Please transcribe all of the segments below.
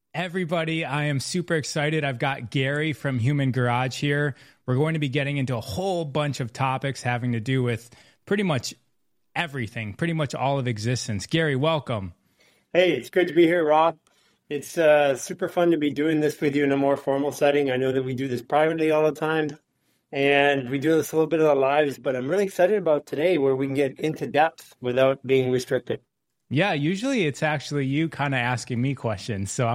Everybody, I am super excited. I've got Gary from Human Garage here. We're going to be getting into a whole bunch of topics having to do with pretty much everything, pretty much all of existence. Gary, welcome. Hey, it's good to be here, Rob. It's super fun to be doing this with you in a more formal setting. I know that we do this privately all the time, and we do this a little bit of our lives, but I'm really excited about today where we can get into depth without being restricted. Yeah, usually it's actually you kind of asking me questions. So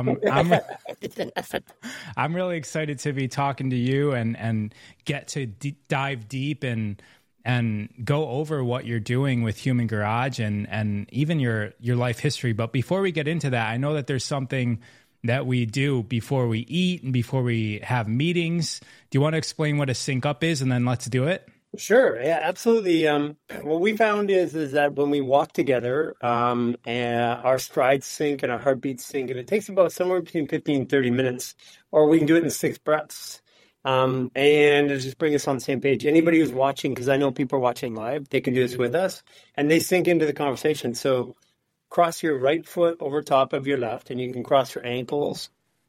I'm really excited to be talking to you and get to dive deep and go over what you're doing with Human Garage and even your life history. But before we get into that, I know that there's something that we do before we eat and before we have meetings. Do you want to explain what a sync up is, and then let's do it? Sure. Yeah, absolutely. What we found is that when we walk together, and our strides sync and our heartbeats sync, and it takes about somewhere between 15 and 30 minutes, or we can do it in 6 breaths. And it'll just bring us on the same page. Anybody who's watching, because I know people are watching live, they can do this with us, and they sink into the conversation. So cross your right foot over top of your left, and you can cross your ankles.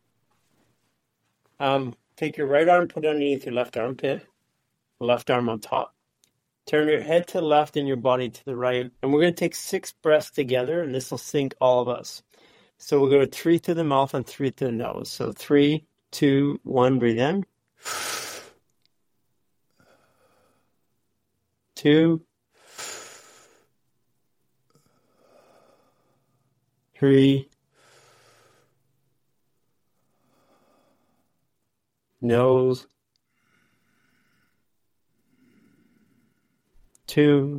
Take your right arm, put it underneath your left armpit. Left arm on top. Turn your head to the left and your body to the right. And we're going to take 6 breaths together, and this will sync all of us. So we'll go 3 through the mouth and 3 through the nose. So 3, 2, 1, breathe in. 2, 3, nose. 2,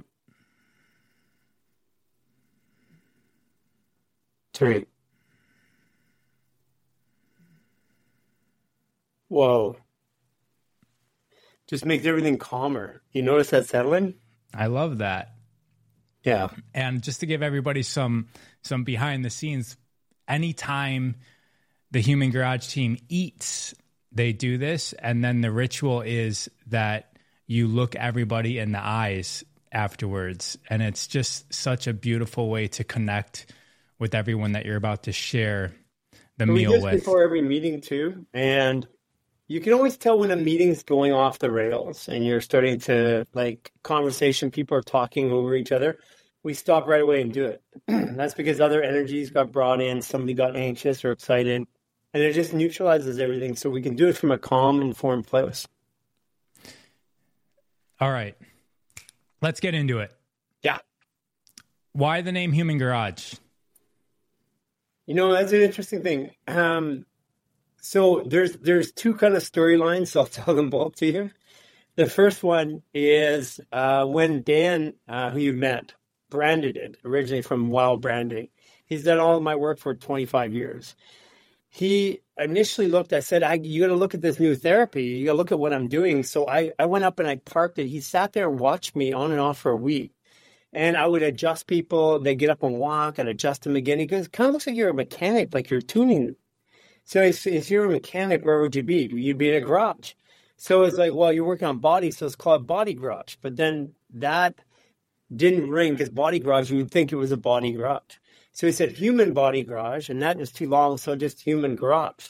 3. Whoa. Just makes everything calmer. You notice that settling? I love that. Yeah. And just to give everybody some behind the scenes, anytime the Human Garage team eats, they do this. And then the ritual is that you look everybody in the eyes afterwards. And it's just such a beautiful way to connect with everyone that you're about to share the meal with. Before every meeting too. And you can always tell when a meeting's going off the rails and you're starting to, like, conversation, people are talking over each other. We stop right away and do it. That's because other energies got brought in. Somebody got anxious or excited. And it just neutralizes everything. So we can do it from a calm, informed place. All right, let's get into it. Yeah. Why the name Human Garage? You know, that's an interesting thing. So there's 2 kind of storylines, so I'll tell them both to you. The first one is when Dan, who you met, branded it originally from Wild Branding. He's done all of my work for 25 years. He initially looked, I said, you got to look at this new therapy. You got to look at what I'm doing. So I went up and I parked it. He sat there and watched me on and off for a week. And I would adjust people. They get up and walk. I'd adjust them again. He goes, it kind of looks like you're a mechanic, like you're tuning. So if you're a mechanic, where would you be? You'd be in a garage. So it's like, well, you're working on body, so it's called Body Garage. But then that didn't ring because Body Garage, you would think it was a body garage. So he said Human Body Garage, and that was too long, so just Human Garage.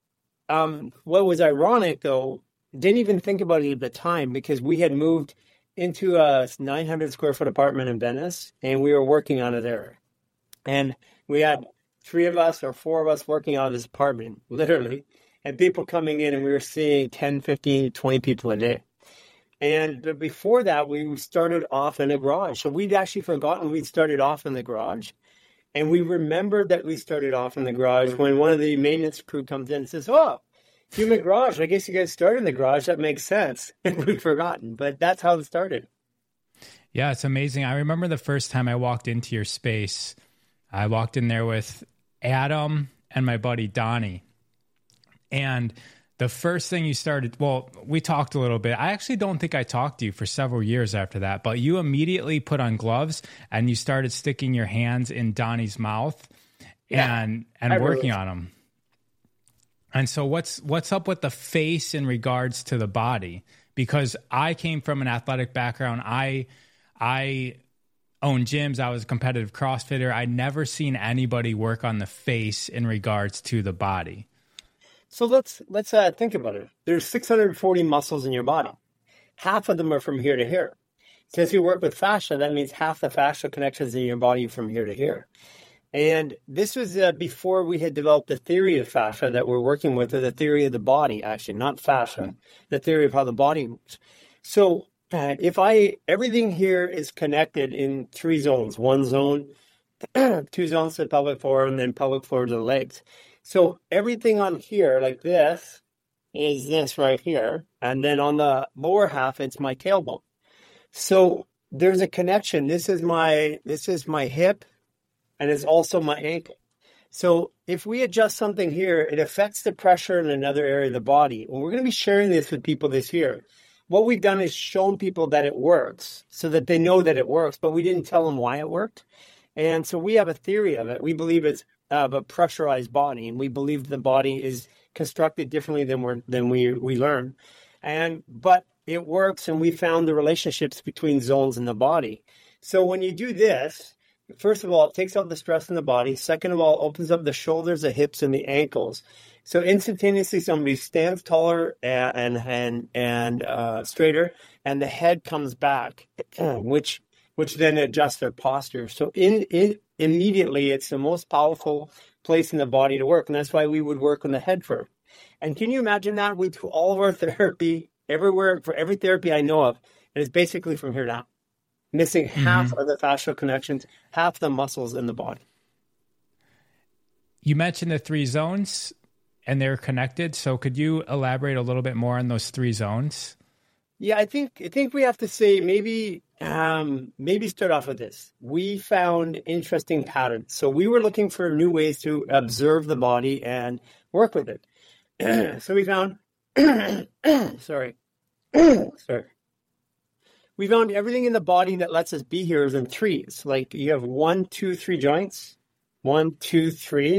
What was ironic, though, didn't even think about it at the time because we had moved into a 900 square foot apartment in Venice, and we were working on it there. And we had 3 of us or 4 of us working out of this apartment, literally, and people coming in, and we were seeing 10, 15, 20 people a day. And before that, we started off in a garage. So we'd actually forgotten we'd started off in the garage. And we remembered that we started off in the garage when one of the maintenance crew comes in and says, oh, Human Garage, I guess you guys started in the garage. That makes sense. And we'd forgotten, but that's how it started. Yeah, it's amazing. I remember the first time I walked into your space, I walked in there with Adam and my buddy Donnie. And the first thing you started, well, we talked a little bit. I actually don't think I talked to you for several years after that, but you immediately put on gloves and you started sticking your hands in Donnie's mouth and working on him. And so what's up with the face in regards to the body? Because I came from an athletic background. I owned gyms. I was a competitive CrossFitter. I'd never seen anybody work on the face in regards to the body. So let's think about it. There's 640 muscles in your body. Half of them are from here to here. Since we work with fascia, that means half the fascial connections in your body from here to here. And this was before we had developed the theory of fascia that we're working with, or the theory of the body, actually, not fascia, the theory of how the body moves. So everything here is connected in 3 zones. 1 zone, 2 zones to the pelvic floor, and then pelvic floor to the legs. So everything on here, like this, is this right here. And then on the lower half, it's my tailbone. So there's a connection. This is my hip, and it's also my ankle. So if we adjust something here, it affects the pressure in another area of the body. And we're going to be sharing this with people this year. What we've done is shown people that it works so that they know that it works, but we didn't tell them why it worked. And so we have a theory of it. We believe it's a pressurized body, and we believe the body is constructed differently than we learn. But it works, and we found the relationships between zones in the body. So when you do this, first of all, it takes out the stress in the body. Second of all, opens up the shoulders, the hips, and the ankles. So instantaneously, somebody stands taller and straighter, and the head comes back, which then adjusts their posture. So immediately, it's the most powerful place in the body to work, and that's why we would work on the head first. And can you imagine that? We do all of our therapy everywhere, for every therapy I know of, and it's basically from here down, missing half of the fascial connections, half the muscles in the body. You mentioned the 3 zones, and they're connected. So could you elaborate a little bit more on those 3 zones? Yeah, I think we have to say maybe start off with this. We found interesting patterns. So we were looking for new ways to observe the body and work with it. So we found, sorry. We found everything in the body that lets us be here is in 3s. Like you have 1, 2, 3 joints. 1, 2, 3.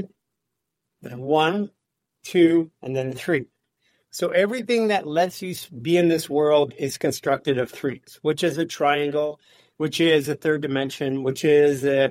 1, 2, and then 3. So everything that lets you be in this world is constructed of 3s, which is a triangle, which is a third dimension, which is the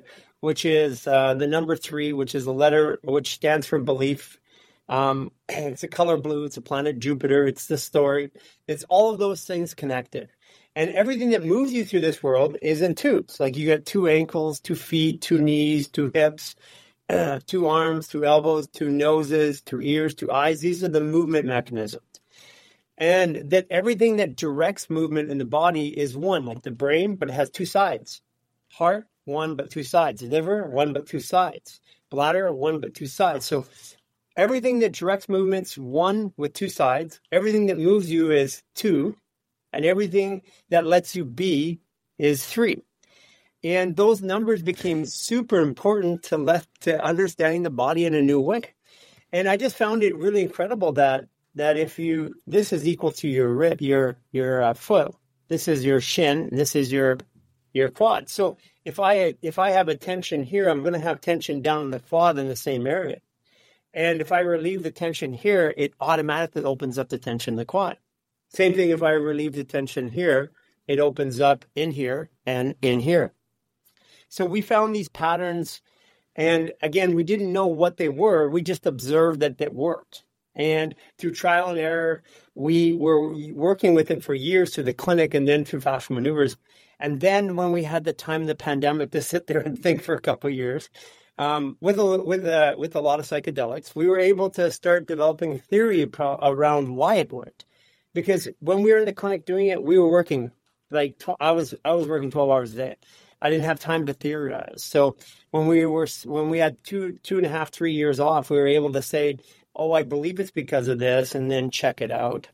number 3, which is a letter which stands for belief. It's a color blue. It's a planet Jupiter. It's the story. It's all of those things connected. And everything that moves you through this world is in 2s. Like you got 2 ankles, 2 feet, 2 knees, 2 hips, 2 arms, 2 elbows, 2 noses, 2 ears, 2 eyes. These are the movement mechanisms. And that everything that directs movement in the body is 1, like the brain, but it has 2 sides. Heart, 1 but 2 sides. Liver, 1 but 2 sides. Bladder, 1 but 2 sides. So everything that directs movements, 1 with 2 sides. Everything that moves you is 2. And everything that lets you be is 3. And those numbers became super important to understanding the body in a new way. And I just found it really incredible that if this is equal to your rib, your foot, this is your shin, this is your quad. So if I have a tension here, I'm going to have tension down in the quad in the same area. And if I relieve the tension here, it automatically opens up the tension in the quad. Same thing if I relieve the tension here, it opens up in here and in here. So we found these patterns, and again, we didn't know what they were. We just observed that it worked. And through trial and error, we were working with it for years through the clinic and then through fascial maneuvers. And then when we had the time of the pandemic to sit there and think for a couple of years, with a lot of psychedelics, we were able to start developing a theory around why it worked. Because when we were in the clinic doing it, we were working I was working 12 hours a day. I didn't have time to theorize. So when we had 2.5, 3 years off, we were able to say, "Oh, I believe it's because of this," and then check it out.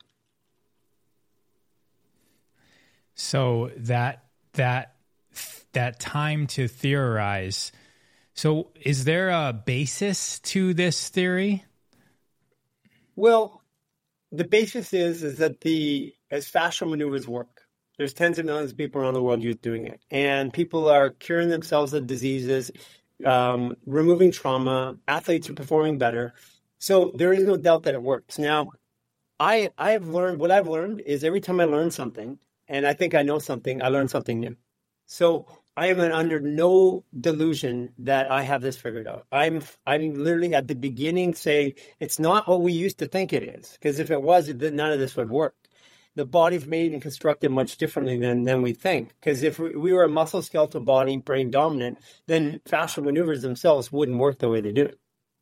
So that time to theorize. So is there a basis to this theory? Well, the basis is that as fascial maneuvers work, there's tens of millions of people around the world doing it. And people are curing themselves of diseases, removing trauma. Athletes are performing better. So there is no doubt that it works. Now, what I've learned is every time I learn something, and I think I know something, I learn something new. So I am under no delusion that I have this figured out. I'm literally at the beginning saying it's not what we used to think it is. Because if it was, then none of this would work. The body's made and constructed much differently than we think. Because if we were a musculoskeletal body, brain dominant, then fascial maneuvers themselves wouldn't work the way they do.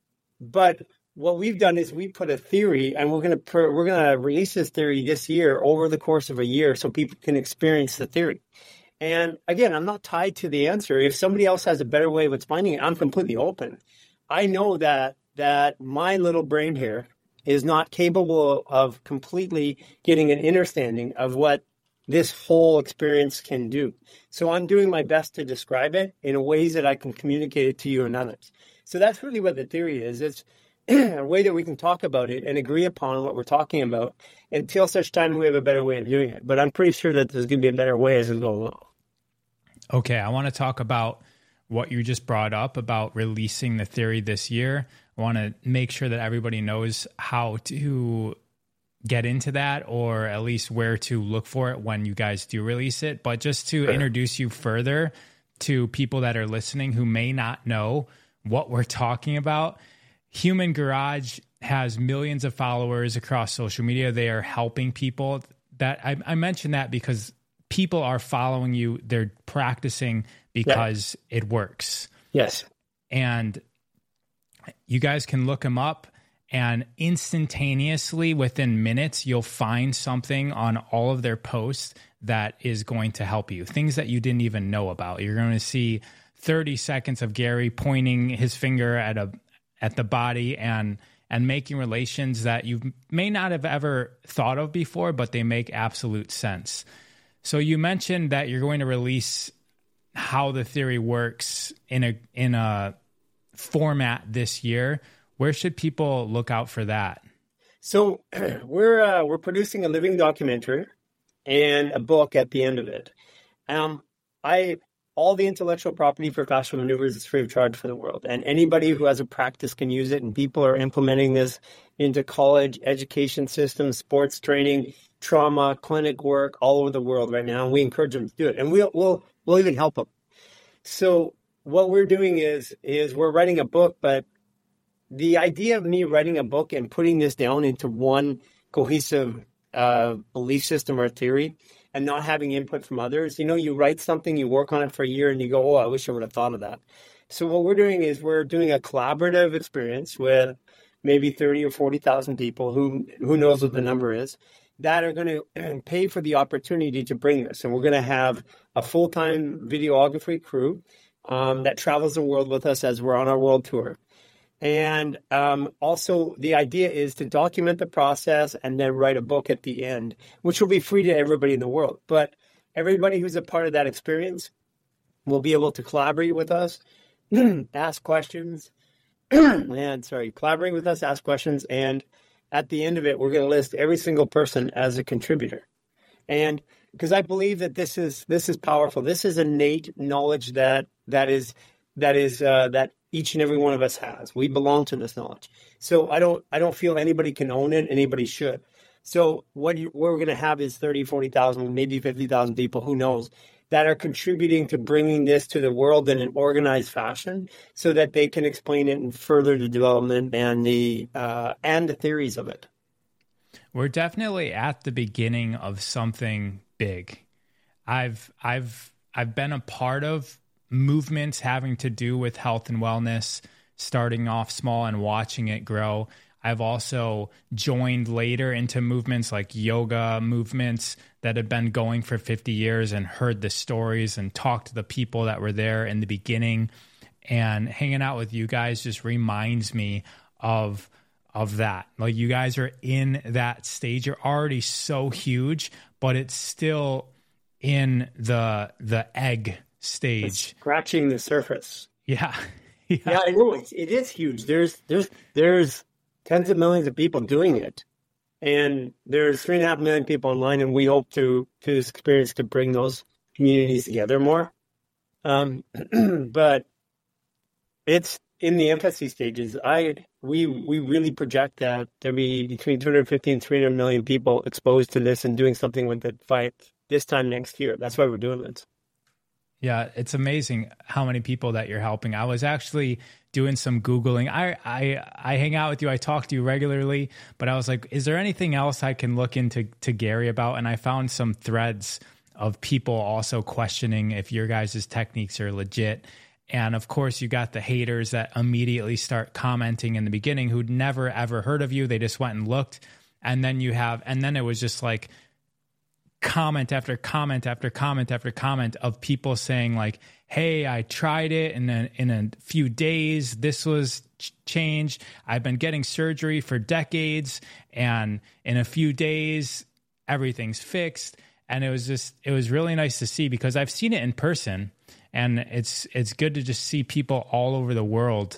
But what we've done is we put a theory, and we're gonna release this theory this year over the course of a year, so people can experience the theory. And again, I'm not tied to the answer. If somebody else has a better way of explaining it, I'm completely open. I know that my little brain here is not capable of completely getting an understanding of what this whole experience can do. So I'm doing my best to describe it in ways that I can communicate it to you and others. So that's really what the theory is. It's a way that we can talk about it and agree upon what we're talking about until such time we have a better way of doing it. But I'm pretty sure that there's going to be a better way as we go along. Okay, I want to talk about what you just brought up about releasing the theory this year. I want to make sure that everybody knows how to get into that, or at least where to look for it when you guys do release it. But just to introduce you further to people that are listening who may not know what we're talking about, Human Garage has millions of followers across social media. They are helping people. That I mention that because people are following you. They're practicing because it works. Yes. And you guys can look them up, and instantaneously within minutes, you'll find something on all of their posts that is going to help you. Things that you didn't even know about. You're going to see 30 seconds of Gary pointing his finger at the body and making relations that you may not have ever thought of before, but they make absolute sense. So you mentioned that you're going to release how the theory works in a format this year. Where should people look out for that? So we're producing a living documentary and a book at the end of it. All the intellectual property for fascial maneuvers is free of charge for the world, and anybody who has a practice can use it. And people are implementing this into college, education systems, sports training, trauma, clinic work all over the world right now. And we encourage them to do it, and we'll even help them. So what we're doing is we're writing a book, but the idea of me writing a book and putting this down into one cohesive belief system or theory and not having input from others. You write something, you work on it for a year, and you go, oh, I wish I would have thought of that. So what we're doing is we're doing a collaborative experience with maybe 30 or 40,000 people, who knows what the number is, that are going to pay for the opportunity to bring this. And we're going to have a full-time videography crew that travels the world with us as we're on our world tour. And also the idea is to document the process and then write a book at the end, which will be free to everybody in the world. But everybody who's a part of that experience will be able to collaborate with us, ask questions, collaborate with us, ask questions. And at the end of it, we're going to list every single person as a contributor. And because I believe that this is powerful. This is innate knowledge that each and every one of us has. We belong to this knowledge. So I don't feel anybody can own it. Anybody should. So what we're going to have is 30, 40,000, maybe 50,000 people, who knows, that are contributing to bringing this to the world in an organized fashion so that they can explain it and further the development and the theories of it. We're definitely at the beginning of something big. I've been a part of movements having to do with health and wellness, starting off small and watching it grow. I've also joined later into movements like yoga movements that have been going for 50 years and heard the stories and talked to the people that were there in the beginning. And hanging out with you guys just reminds me of that. Like, you guys are in that stage. You're already so huge, but it's still in the egg stage. It's scratching the surface. Yeah. Yeah, I know. It is huge. There's tens of millions of people doing it. And there's 3.5 million people online, and we hope to this experience to bring those communities together more. But it's in the infancy stages. We really project that there'll be between 250 and 300 million people exposed to this and doing something with it by this time next year. That's why we're doing it. Yeah, it's amazing how many people that you're helping. I was actually doing some Googling. I hang out with you. I talk to you regularly, but I was like, is there anything else I can look into to Gary about? And I found some threads of people also questioning if your guys' techniques are legit. And of course, you got the haters that immediately start commenting in the beginning who'd never, ever heard of you. They just went and looked. And then it was just like, comment after comment after comment after comment of people saying like, hey, I tried it and then in a few days this was changed. I've been getting surgery for decades and in a few days everything's fixed. And it was really nice to see because I've seen it in person, and it's good to just see people all over the world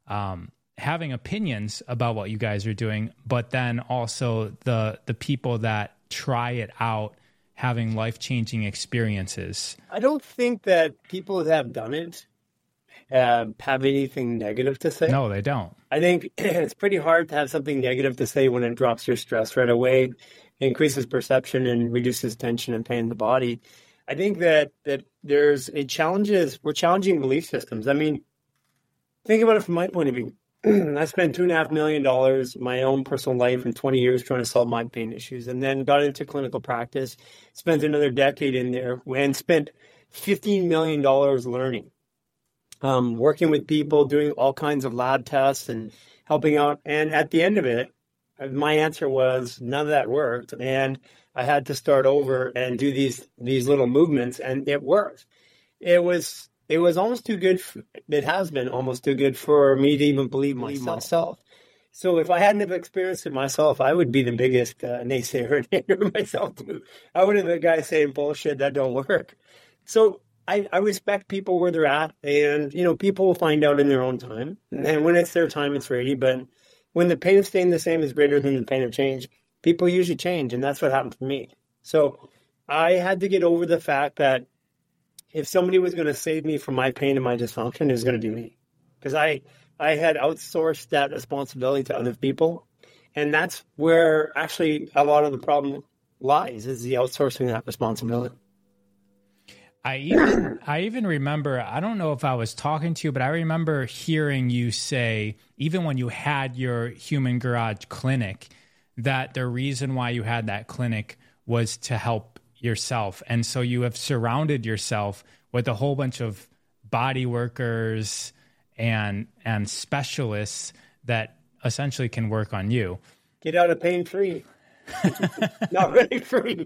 having opinions about what you guys are doing, but then also the people that try it out having life-changing experiences. I don't think that people that have done it have anything negative to say. No, they don't. I think it's pretty hard to have something negative to say when it drops your stress right away, increases perception, and reduces tension and pain in the body. I think that there's challenges. We're challenging belief systems. I mean, think about it from my point of view. I spent $2.5 million, my own personal life, in 20 years trying to solve my pain issues, and then got into clinical practice, spent another decade in there, and spent $15 million learning, working with people, doing all kinds of lab tests and helping out. And at the end of it, my answer was none of that worked, and I had to start over and do these little movements, and it worked. It was almost too good. It has been almost too good for me to even believe myself. So if I hadn't have experienced it myself, I would be the biggest naysayer and hater myself too. I would have been the guy saying bullshit that don't work. So I respect people where they're at, and people will find out in their own time. And when it's their time, it's ready. But when the pain of staying the same is greater than the pain of change, people usually change, and that's what happened to me. So I had to get over the fact that if somebody was going to save me from my pain and my dysfunction, it was going to be me. Because I had outsourced that responsibility to other people. And that's where actually a lot of the problem lies, is the outsourcing of that responsibility. I even remember, I don't know if I was talking to you, but I remember hearing you say, even when you had your Human Garage clinic, that the reason why you had that clinic was to help yourself. And so you have surrounded yourself with a whole bunch of body workers and specialists that essentially can work on you. Get out of pain free. Not really free.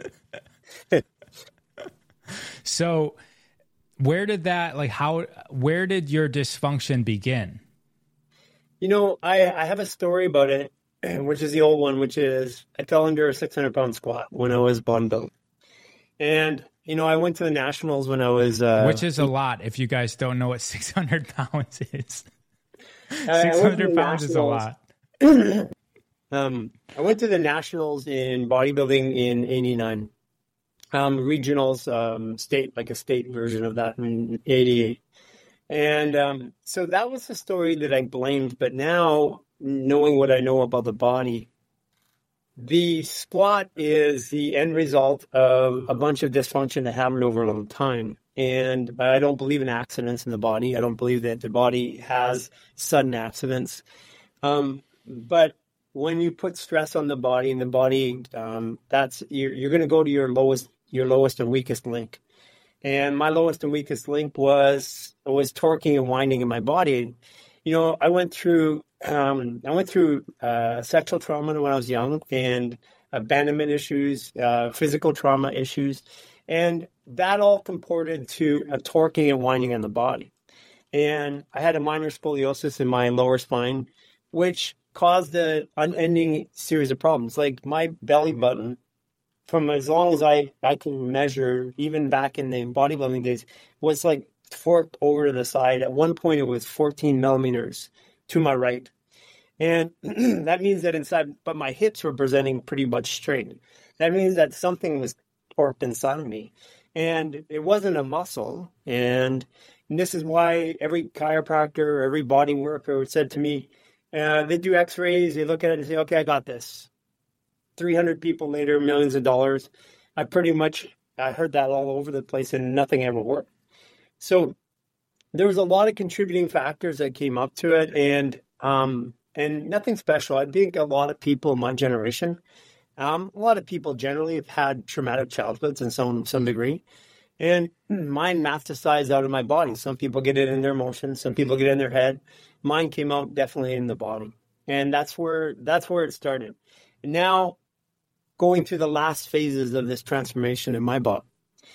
So where did where did your dysfunction begin? I have a story about it, which is the old one, which is I fell under a 600-pound squat when I was bodybuilding. And, I went to the nationals when I was... which is a lot if you guys don't know what 600 pounds is. 600 pounds is a lot. I went to the nationals in bodybuilding in 89. Regionals, a state version of that in 88. And so that was the story that I blamed. But now, knowing what I know about the body, the squat is the end result of a bunch of dysfunction that happened over a long time. And I don't believe in accidents in the body. I don't believe that the body has sudden accidents. But when you put stress on the body, and the body, you're going to go to your lowest and weakest link. And my lowest and weakest link was torquing and winding in my body. I went through sexual trauma when I was young, and abandonment issues, physical trauma issues, and that all comported to a torquing and winding in the body. And I had a minor scoliosis in my lower spine, which caused an unending series of problems. Like my belly button, from as long as I can measure, even back in the bodybuilding days, was like forked over to the side. At one point, it was 14 millimeters to my right. And that means that inside, but my hips were presenting pretty much straight. That means that something was torqued inside of me. And it wasn't a muscle. And this is why every chiropractor, every body worker said to me, they do x-rays, they look at it and say, okay, I got this. 300 people later, millions of dollars. I heard that all over the place, and nothing ever worked. So there was a lot of contributing factors that came up to it, and nothing special. I think a lot of people in my generation, a lot of people generally have had traumatic childhoods in some degree, and mine metastasized out of my body. Some people get it in their emotions, some people get it in their head. Mine came out definitely in the body, and that's where it started. And now, going through the last phases of this transformation in my body,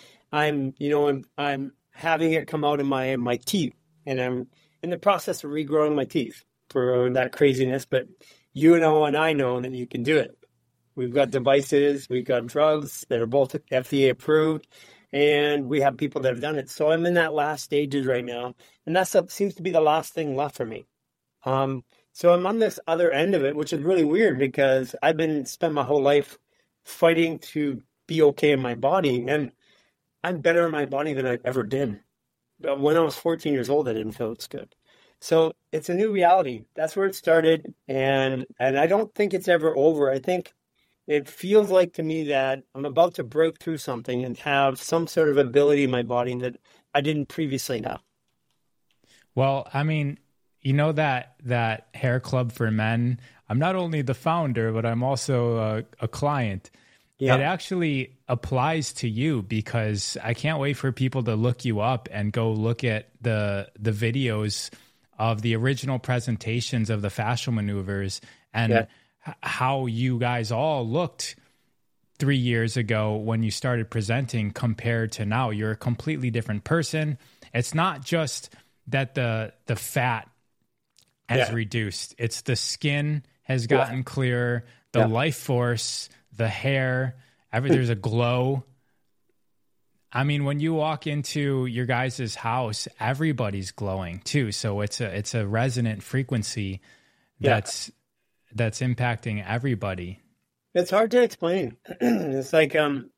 I'm having it come out in my teeth, and I'm in the process of regrowing my teeth for that craziness. But you know, and I know that you can do it. We've got devices, we've got drugs that are both FDA approved, and we have people that have done it. So I'm in that last stages right now, and seems to be the last thing left for me. So I'm on this other end of it, which is really weird because spent my whole life fighting to be okay in my body, and I'm better in my body than I ever did. But when I was 14 years old, I didn't feel it's good. So it's a new reality. That's where it started, and I don't think it's ever over. I think it feels like to me that I'm about to break through something and have some sort of ability in my body that I didn't previously have. Well, I mean, you know that hair club for men, I'm not only the founder, but I'm also a client. Yeah. It actually applies to you because I can't wait for people to look you up and go look at the videos of the original presentations of the fascial maneuvers and how you guys all looked 3 years ago when you started presenting compared to now. You're a completely different person. It's not just that the fat has reduced. It's the skin has gotten clearer, the life force, the hair, there's a glow. I mean, when you walk into your guys' house, everybody's glowing too. So it's a resonant frequency that's impacting everybody. It's hard to explain. It's like,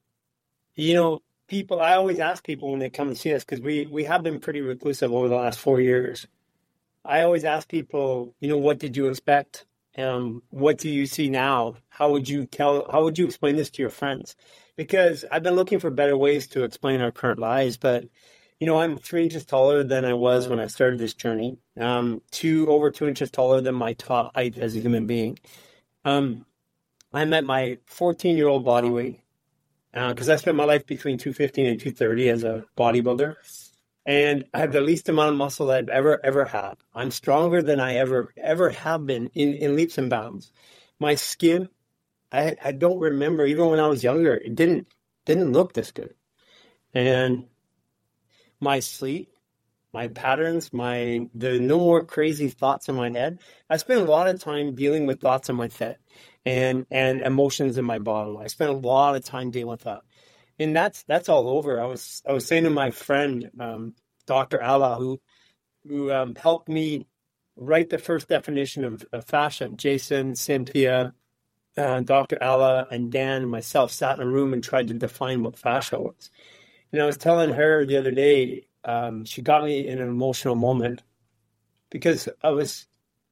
people, I always ask people when they come and see us, because we have been pretty reclusive over the last 4 years. I always ask people, what did you expect? What do you see now? How would you explain this to your friends? Because I've been looking for better ways to explain our current lives, but I'm 3 inches taller than I was when I started this journey. Over 2 inches taller than my top height as a human being. I'm at my 14-year-old body weight, because I spent my life between 215 and 230 as a bodybuilder. And I have the least amount of muscle that I've ever had. I'm stronger than I ever have been in leaps and bounds. My skin, I don't remember, even when I was younger, it didn't look this good. And my sleep, my patterns, the no more crazy thoughts in my head. I spent a lot of time dealing with thoughts in my head and emotions in my body. I spent a lot of time dealing with that. And that's all over. I was saying to my friend, Dr. Allah, who helped me write the first definition of fascia. Jason, Cynthia, Dr. Allah, and Dan and myself sat in a room and tried to define what fascia was. And I was telling her the other day, she got me in an emotional moment because I was...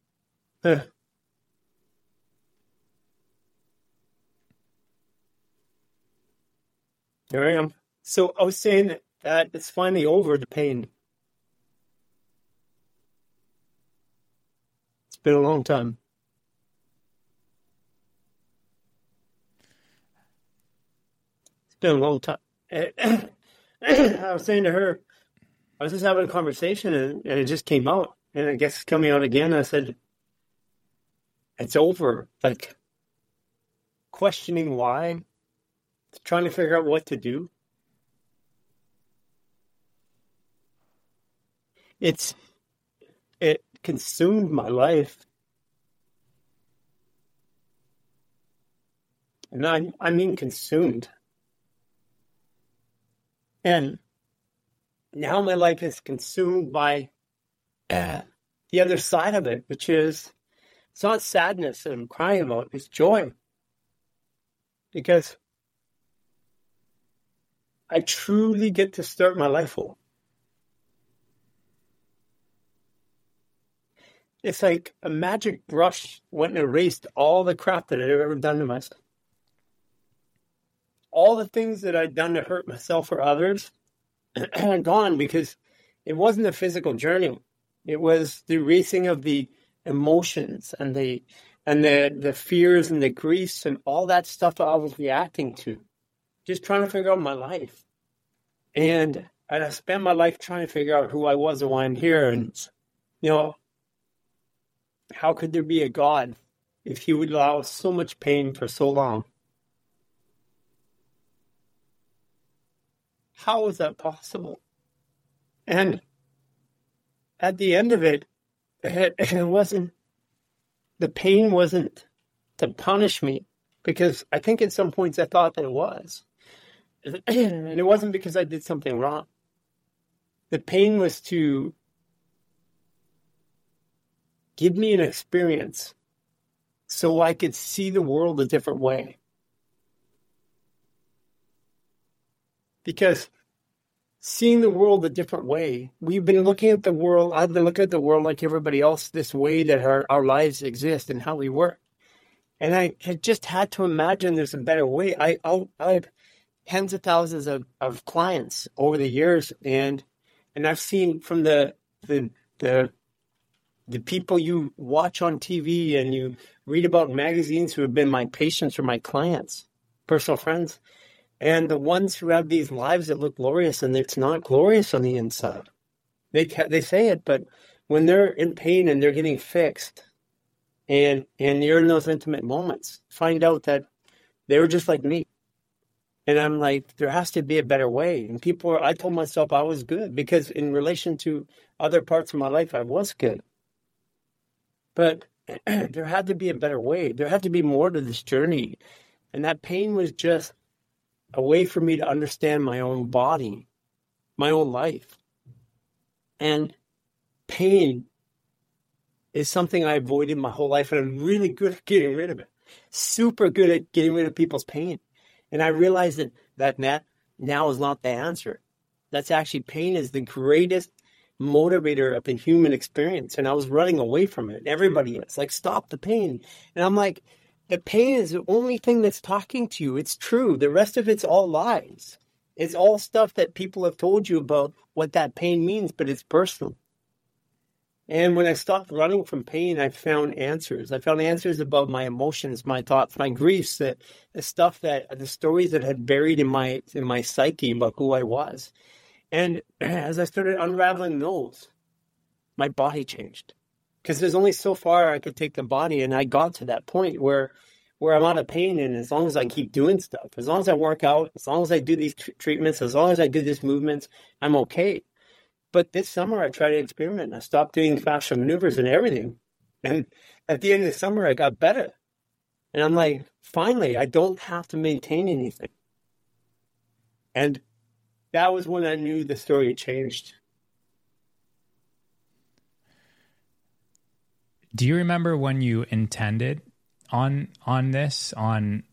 Here I am. So I was saying that it's finally over, the pain. It's been a long time. It's been a long time. I was saying to her, I was just having a conversation and it just came out. And I guess it's coming out again. I said, it's over. Like, questioning why. Trying to figure out what to do. It consumed my life. And I mean consumed. And now my life is consumed by the other side of it, which is, it's not sadness that I'm crying about, it's joy. Because I truly get to start my life over. It's like a magic brush went and erased all the crap that I'd ever done to myself. All the things that I'd done to hurt myself or others are gone because it wasn't a physical journey. It was the racing of the emotions and the fears and the griefs and all that stuff that I was reacting to, just trying to figure out my life. And I spent my life trying to figure out who I was and why I'm here. And, how could there be a God if he would allow so much pain for so long? How is that possible? And at the end of it, the pain wasn't to punish me, because I think at some points I thought that it was. And it wasn't because I did something wrong. The pain was to give me an experience so I could see the world a different way. Because seeing the world a different way, we've been looking at the world, I've been looking at the world like everybody else, this way that our lives exist and how we work. And I had just had to imagine there's a better way. I have tens of thousands of clients over the years, and I've seen from the people you watch on TV and you read about in magazines who have been my patients or my clients, personal friends, and the ones who have these lives that look glorious, and it's not glorious on the inside. They say it, but when they're in pain and they're getting fixed, and you're in those intimate moments, find out that they were just like me. And I'm like, there has to be a better way. And I told myself I was good, because in relation to other parts of my life, I was good. But there had to be a better way. There had to be more to this journey. And that pain was just a way for me to understand my own body, my own life. And pain is something I avoided my whole life, and I'm really good at getting rid of it. Super good at getting rid of people's pain. And I realized that now is not the answer. That's actually, pain is the greatest motivator of the human experience. And I was running away from it. Everybody is like, stop the pain. And I'm like, the pain is the only thing that's talking to you. It's true. The rest of it's all lies. It's all stuff that people have told you about what that pain means, but it's personal. And when I stopped running from pain, I found answers. I found answers about my emotions, my thoughts, my griefs, the stories that had buried in my psyche about who I was. And as I started unraveling those, my body changed. Because there's only so far I could take the body, and I got to that point where I'm out of pain, and as long as I keep doing stuff, as long as I work out, as long as I do these treatments, as long as I do these movements, I'm okay. But this summer I tried to experiment. I stopped doing fascia maneuvers and everything. And at the end of the summer, I got better. And I'm like, finally, I don't have to maintain anything. And that was when I knew the story changed. Do you remember when you intended on this, on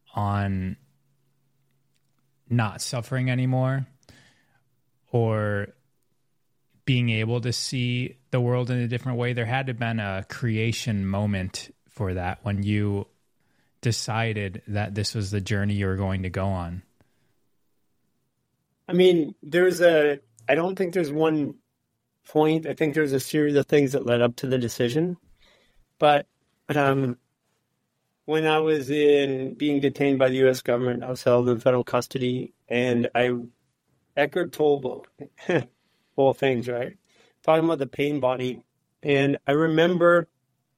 not suffering anymore, or being able to see the world in a different way? There had to have been a creation moment for that when you decided that this was the journey you were going to go on. I mean, I don't think there's one point. I think there's a series of things that led up to the decision. But when I was being detained by the U.S. government, I was held in federal custody, and Eckhart Tolle, whole things, right? Talking about the pain body. And I remember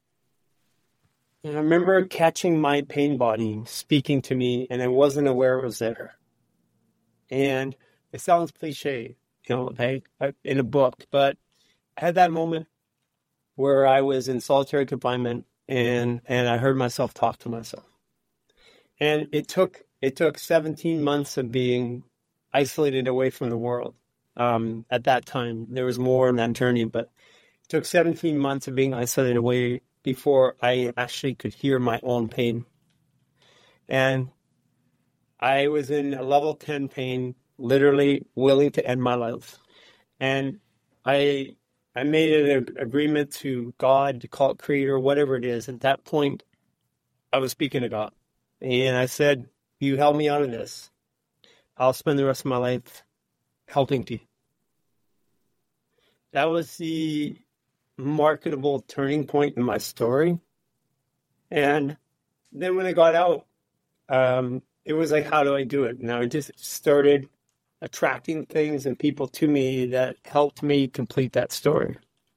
catching my pain body speaking to me, and I wasn't aware it was there. And it sounds cliche, in a book, but I had that moment where I was in solitary confinement, and I heard myself talk to myself. And it took 17 months of being isolated away from the world. At that time, there was more in that journey, but it took 17 months of being isolated away before I actually could hear my own pain. And I was in a level 10 pain, literally willing to end my life. And I made an agreement to God, to call it creator, whatever it is. At that point, I was speaking to God. And I said, you help me out of this, I'll spend the rest of my life helping you. the marketable turning point in my story. And then when I got out, it was like, how do I do it? And I just started attracting things and people to me that helped me complete that story.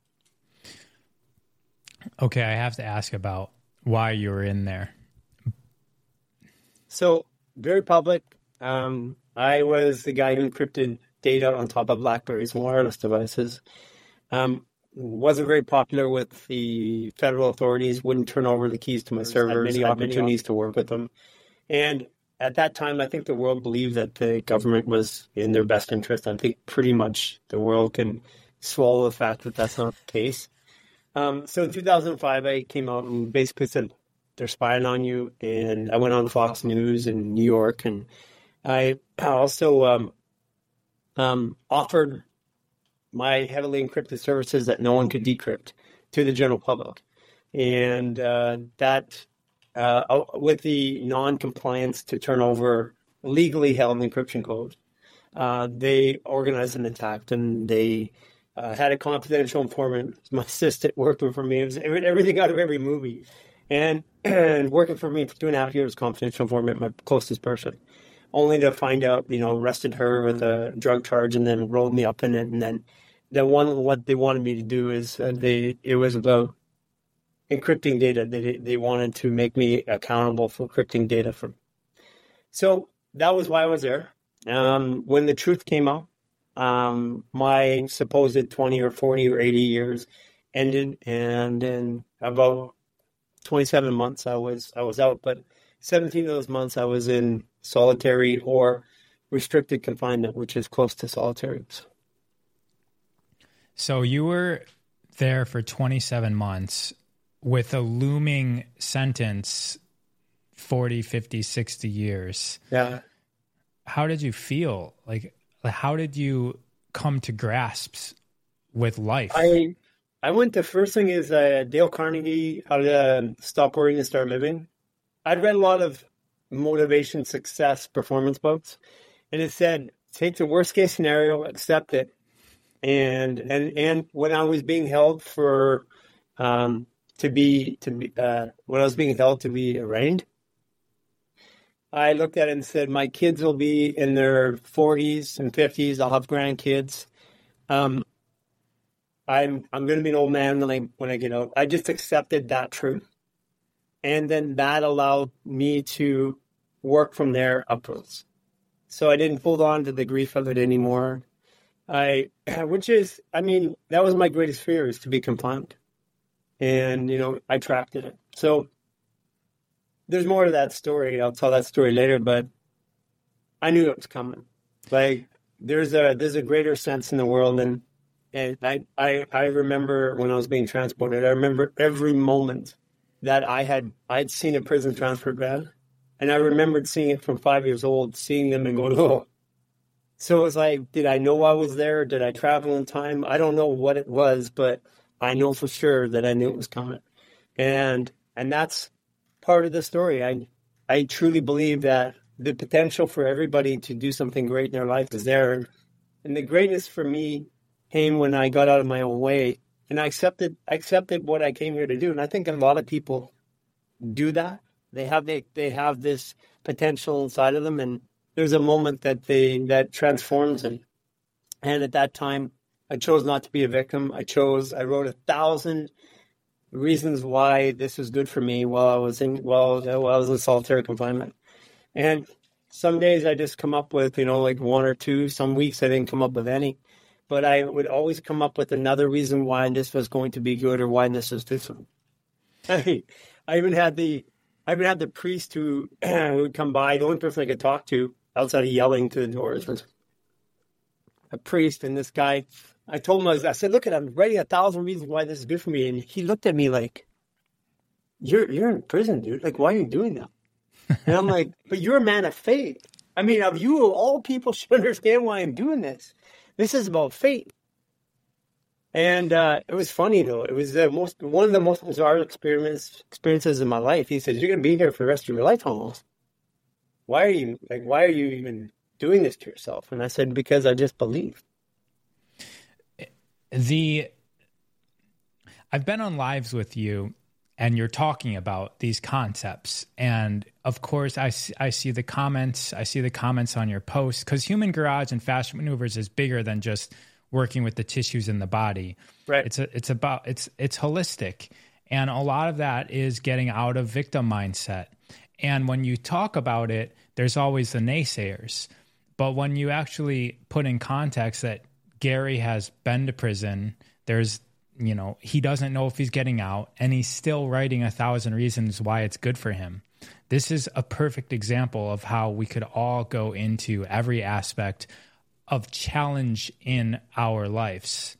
Okay, I have to ask about why you were in there. So, very public. I was the guy who encrypted data on top of BlackBerry's wireless devices. Wasn't very popular with the federal authorities, wouldn't turn over the keys to my servers, had many opportunities to work with them. And at that time, I think the world believed that the government was in their best interest. I think pretty much the world can swallow the fact that that's not the case. So in 2005, I came out and basically said, they're spying on you. And I went on Fox News in New York. And I also offered my heavily encrypted services that no one could decrypt to the general public. And with the non-compliance to turn over legally held encryption code, they organized an attack, and they had a confidential informant. My assistant working for me. It was everything out of every movie. And working for me for 2.5 years, confidential informant, my closest person, only to find out, arrested her with a drug charge and then rolled me up in it. And then what they wanted me to do is it was about encrypting data. They wanted to make me accountable for encrypting data. So that was why I was there. When the truth came out, my supposed 20 or 40 or 80 years ended, and in about 27 months I was out, but 17 of those months I was in solitary or restricted confinement, which is close to solitary. So you were there for 27 months with a looming sentence, 40, 50, 60 years. Yeah. How did you feel? Like how did you come to grasps with life? I went, the first thing is Dale Carnegie, How to Stop Worrying and Start Living. I'd read a lot of motivation, success, performance books, and it said, take the worst case scenario, accept it. And when I was being held for, when I was being held to be arraigned, I looked at it and said, my kids will be in their 40s and 50s. I'll have grandkids. I'm going to be an old man when I get out. I just accepted that truth. And then that allowed me to work from there upwards. So I didn't hold on to the grief of it anymore. That was my greatest fear, is to be confined. And, I tracked it. So there's more to that story. I'll tell that story later, but I knew it was coming. Like there's a greater sense in the world. And I remember when I was being transported, I remember every moment that I had seen a prison transport van. And I remembered seeing it from 5 years old, seeing them and going, oh. So it was like, did I know I was there? Did I travel in time? I don't know what it was, but I know for sure that I knew it was coming. And that's part of the story. I truly believe that the potential for everybody to do something great in their life is there. And the greatness for me came when I got out of my own way and I accepted what I came here to do. And I think a lot of people do that. They have this potential inside of them, and there's a moment that transforms them. And at that time, I chose not to be a victim. I wrote 1,000 reasons why this was good for me while I was in solitary confinement. And some days I just come up with, like one or two. Some weeks I didn't come up with any. But I would always come up with another reason why this was going to be good or why this was different. I even had the priest who would come by. The only person I could talk to outside of yelling to the doors was a priest. And this guy, I told him, I said, look, I'm writing 1,000 reasons why this is good for me. And he looked at me like, you're in prison, dude. Like, why are you doing that? And I'm like, but you're a man of faith. I mean, of all people should understand why I'm doing this. This is about faith. And it was funny, though. It was one of the most bizarre experiences in my life. He said, you're going to be here for the rest of your life almost. Why are you even doing this to yourself? And I said, because I just believe. I've been on lives with you and you're talking about these concepts. And of course, I see the comments. I see the comments on your posts, because Human Garage and Fascia Maneuvers is bigger than just working with the tissues in the body. Right. It's holistic. And a lot of that is getting out of victim mindset. And when you talk about it, there's always the naysayers. But when you actually put in context that Gary has been to prison, he doesn't know if he's getting out, and he's still writing 1,000 reasons why it's good for him. This is a perfect example of how we could all go into every aspect of challenge in our lives.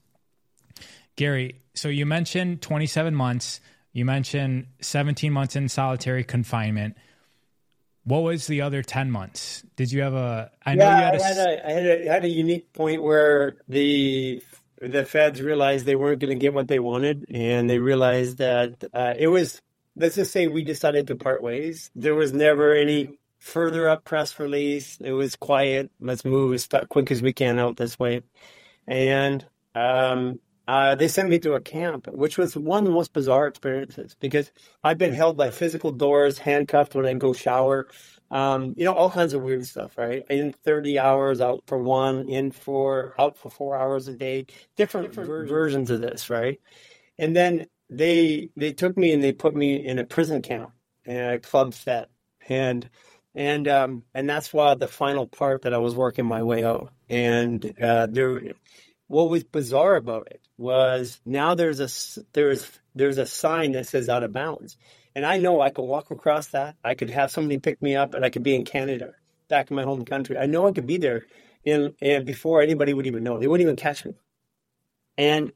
Gary, so you mentioned 27 months. You mentioned 17 months in solitary confinement. What was the other 10 months? Did you have I had a unique point where the feds realized they weren't going to get what they wanted, and they realized that let's just say we decided to part ways. There was never any further up press release. It was quiet. Let's move as quick as we can out this way. And they sent me to a camp, which was one of the most bizarre experiences, because I've been held by physical doors, handcuffed when I go shower, all kinds of weird stuff, right? In 30 hours, out for one, out for 4 hours a day, different versions of this, right? And then they took me and they put me in a prison camp, Club Fed. And that's why the final part that I was working my way out. And what was bizarre about it was now there's a sign that says out of bounds. And I know I could walk across that. I could have somebody pick me up, and I could be in Canada, back in my home country. I know I could be there and before anybody would even know. They wouldn't even catch me. And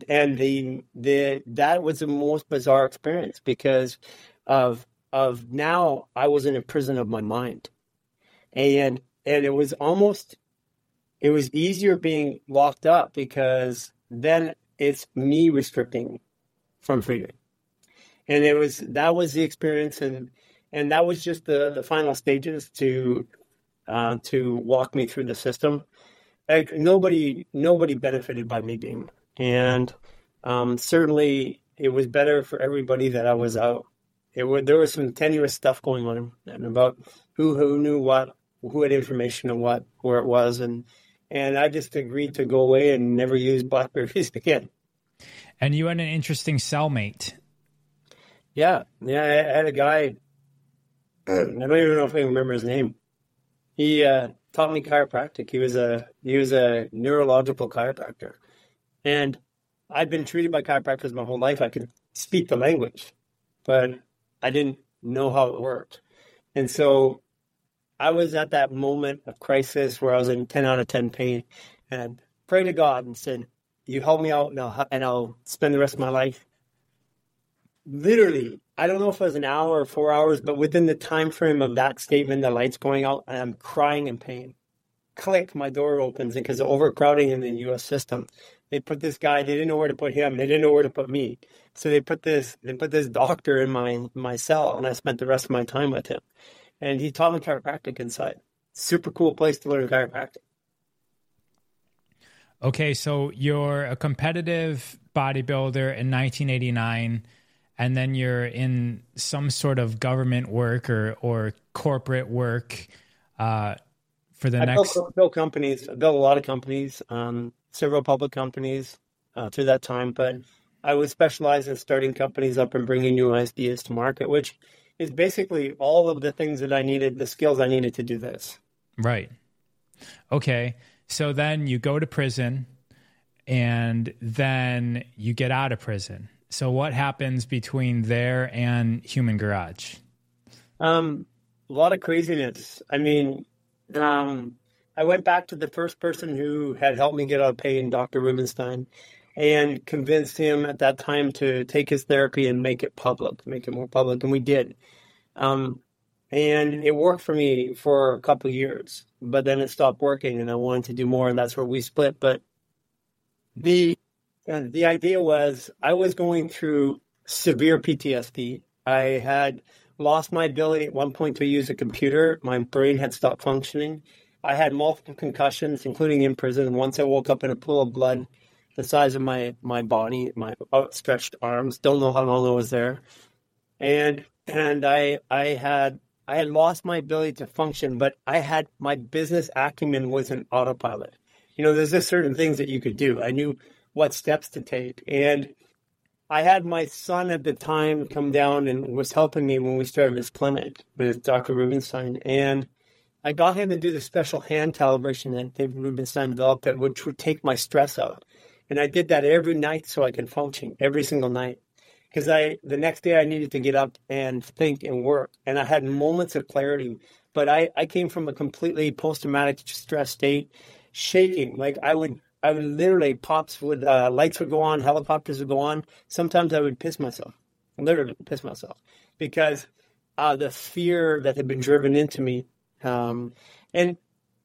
that was the most bizarre experience, because of now I was in a prison of my mind. And it was easier being locked up, because then it's me restricting from freedom. And that was the experience, and that was just the final stages to walk me through the system. Like, nobody benefited by me being there. And certainly it was better for everybody that I was out. There was some tenuous stuff going on about who knew what, who had information on what, where it was, and I just agreed to go away and never use Blackberries again. And you had an interesting cellmate. Yeah, I had a guy. I don't even know if I remember his name. He taught me chiropractic. He was a neurological chiropractor, and I'd been treated by chiropractors my whole life. I could speak the language, but I didn't know how it worked. And so I was at that moment of crisis where I was in 10 out of 10 pain, and I prayed to God and said, "You help me out, and I'll spend the rest of my life." Literally, I don't know if it was an hour or 4 hours, but within the time frame of that statement, the lights going out, and I'm crying in pain. Click, my door opens, because of overcrowding in the U.S. system. They put this guy, they didn't know where to put him, they didn't know where to put me. So they put this doctor in my cell, and I spent the rest of my time with him. And he taught me chiropractic inside. Super cool place to learn chiropractic. Okay, so you're a competitive bodybuilder in 1989, and then you're in some sort of government work or corporate work for the next... I built companies. I built a lot of companies, several public companies through that time, but I was specialized in starting companies up and bringing new ideas to market, which is basically all of the things that I needed, the skills I needed to do this. Right. Okay. So then you go to prison, and then you get out of prison. So what happens between there and Human Garage? A lot of craziness. I mean, I went back to the first person who had helped me get out of pain, Dr. Rubenstein, and convinced him at that time to take his therapy and make it more public, and we did. And it worked for me for a couple of years, but then it stopped working, and I wanted to do more, and that's where we split. But the idea was I was going through severe PTSD. I had lost my ability at one point to use a computer. My brain had stopped functioning. I had multiple concussions, including in prison. Once I woke up in a pool of blood. the size of my body, my outstretched arms. Don't know how long I was there, and I had lost my ability to function, but I had my business acumen was an autopilot. There's just certain things that you could do. I knew what steps to take, and I had my son at the time come down and was helping me when we started this clinic with Dr. Rubenstein. And I got him to do the special hand calibration that David Rubenstein developed, which would take my stress out. And I did that every night so I could function every single night. Because the next day I needed to get up and think and work. And I had moments of clarity. But I came from a completely post-traumatic stress state, shaking. Like I would literally, lights would go on, helicopters would go on. Sometimes I would piss myself, literally piss myself, because the fear that had been driven into me. And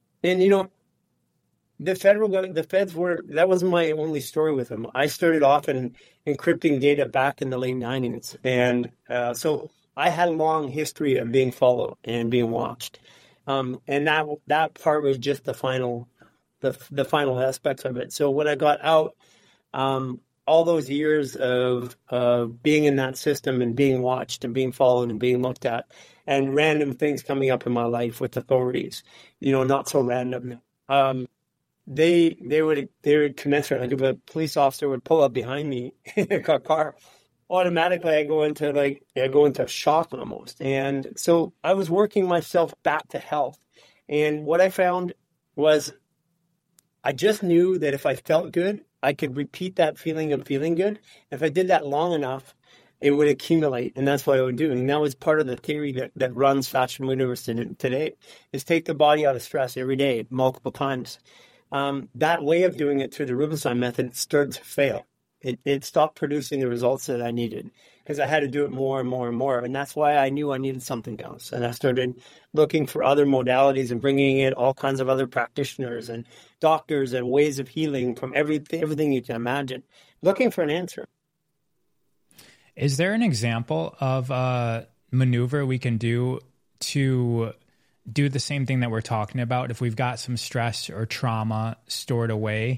the feds that wasn't my only story with them. I started off in encrypting data back in the late 90s. And so I had a long history of being followed and being watched. And that part was just the final aspects of it. So when I got out, all those years of being in that system and being watched and being followed and being looked at, and random things coming up in my life with authorities, not so random. They would commensurate. Like if a police officer would pull up behind me in a car, automatically I go into shock almost. And so I was working myself back to health. And what I found was I just knew that if I felt good, I could repeat that feeling of feeling good. If I did that long enough, it would accumulate. And that's what I would do. And that was part of the theory that runs Fashion Universe today, is take the body out of stress every day, multiple times. That way of doing it through the Rubenstein method started to fail. It stopped producing the results that I needed because I had to do it more and more and more. And that's why I knew I needed something else. And I started looking for other modalities and bringing in all kinds of other practitioners and doctors and ways of healing from everything you can imagine, looking for an answer. Is there an example of a maneuver we can do to do the same thing that we're talking about? If we've got some stress or trauma stored away,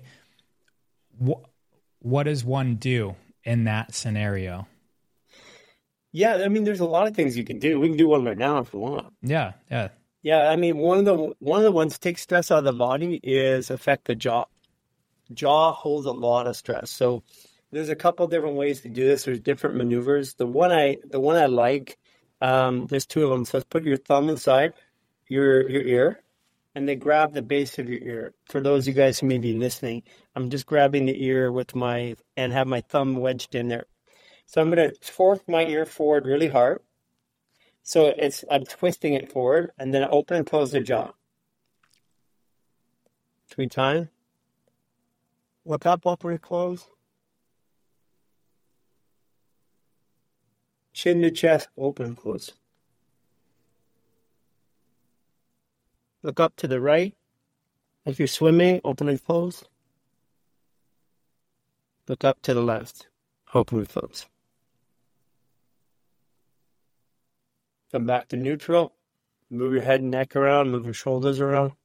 what does one do in that scenario? Yeah, I mean, there's a lot of things you can do. We can do one right now if we want. Yeah. Yeah, I mean, one of the ones to take stress out of the body is affect the jaw. Jaw holds a lot of stress. So there's a couple different ways to do this. There's different maneuvers. The one I like, there's two of them. So let's put your thumb inside your ear, and then grab the base of your ear. For those of you guys who may be listening, I'm just grabbing the ear and have my thumb wedged in there. So I'm going to fork my ear forward really hard. So I'm twisting it forward, and then open and close the jaw 3 times. Look up, open and close. Chin to chest, open and close. Look up to the right. If you're swimming, open and close. Look up to the left, open and close. Come back to neutral. Move your head and neck around, move your shoulders around.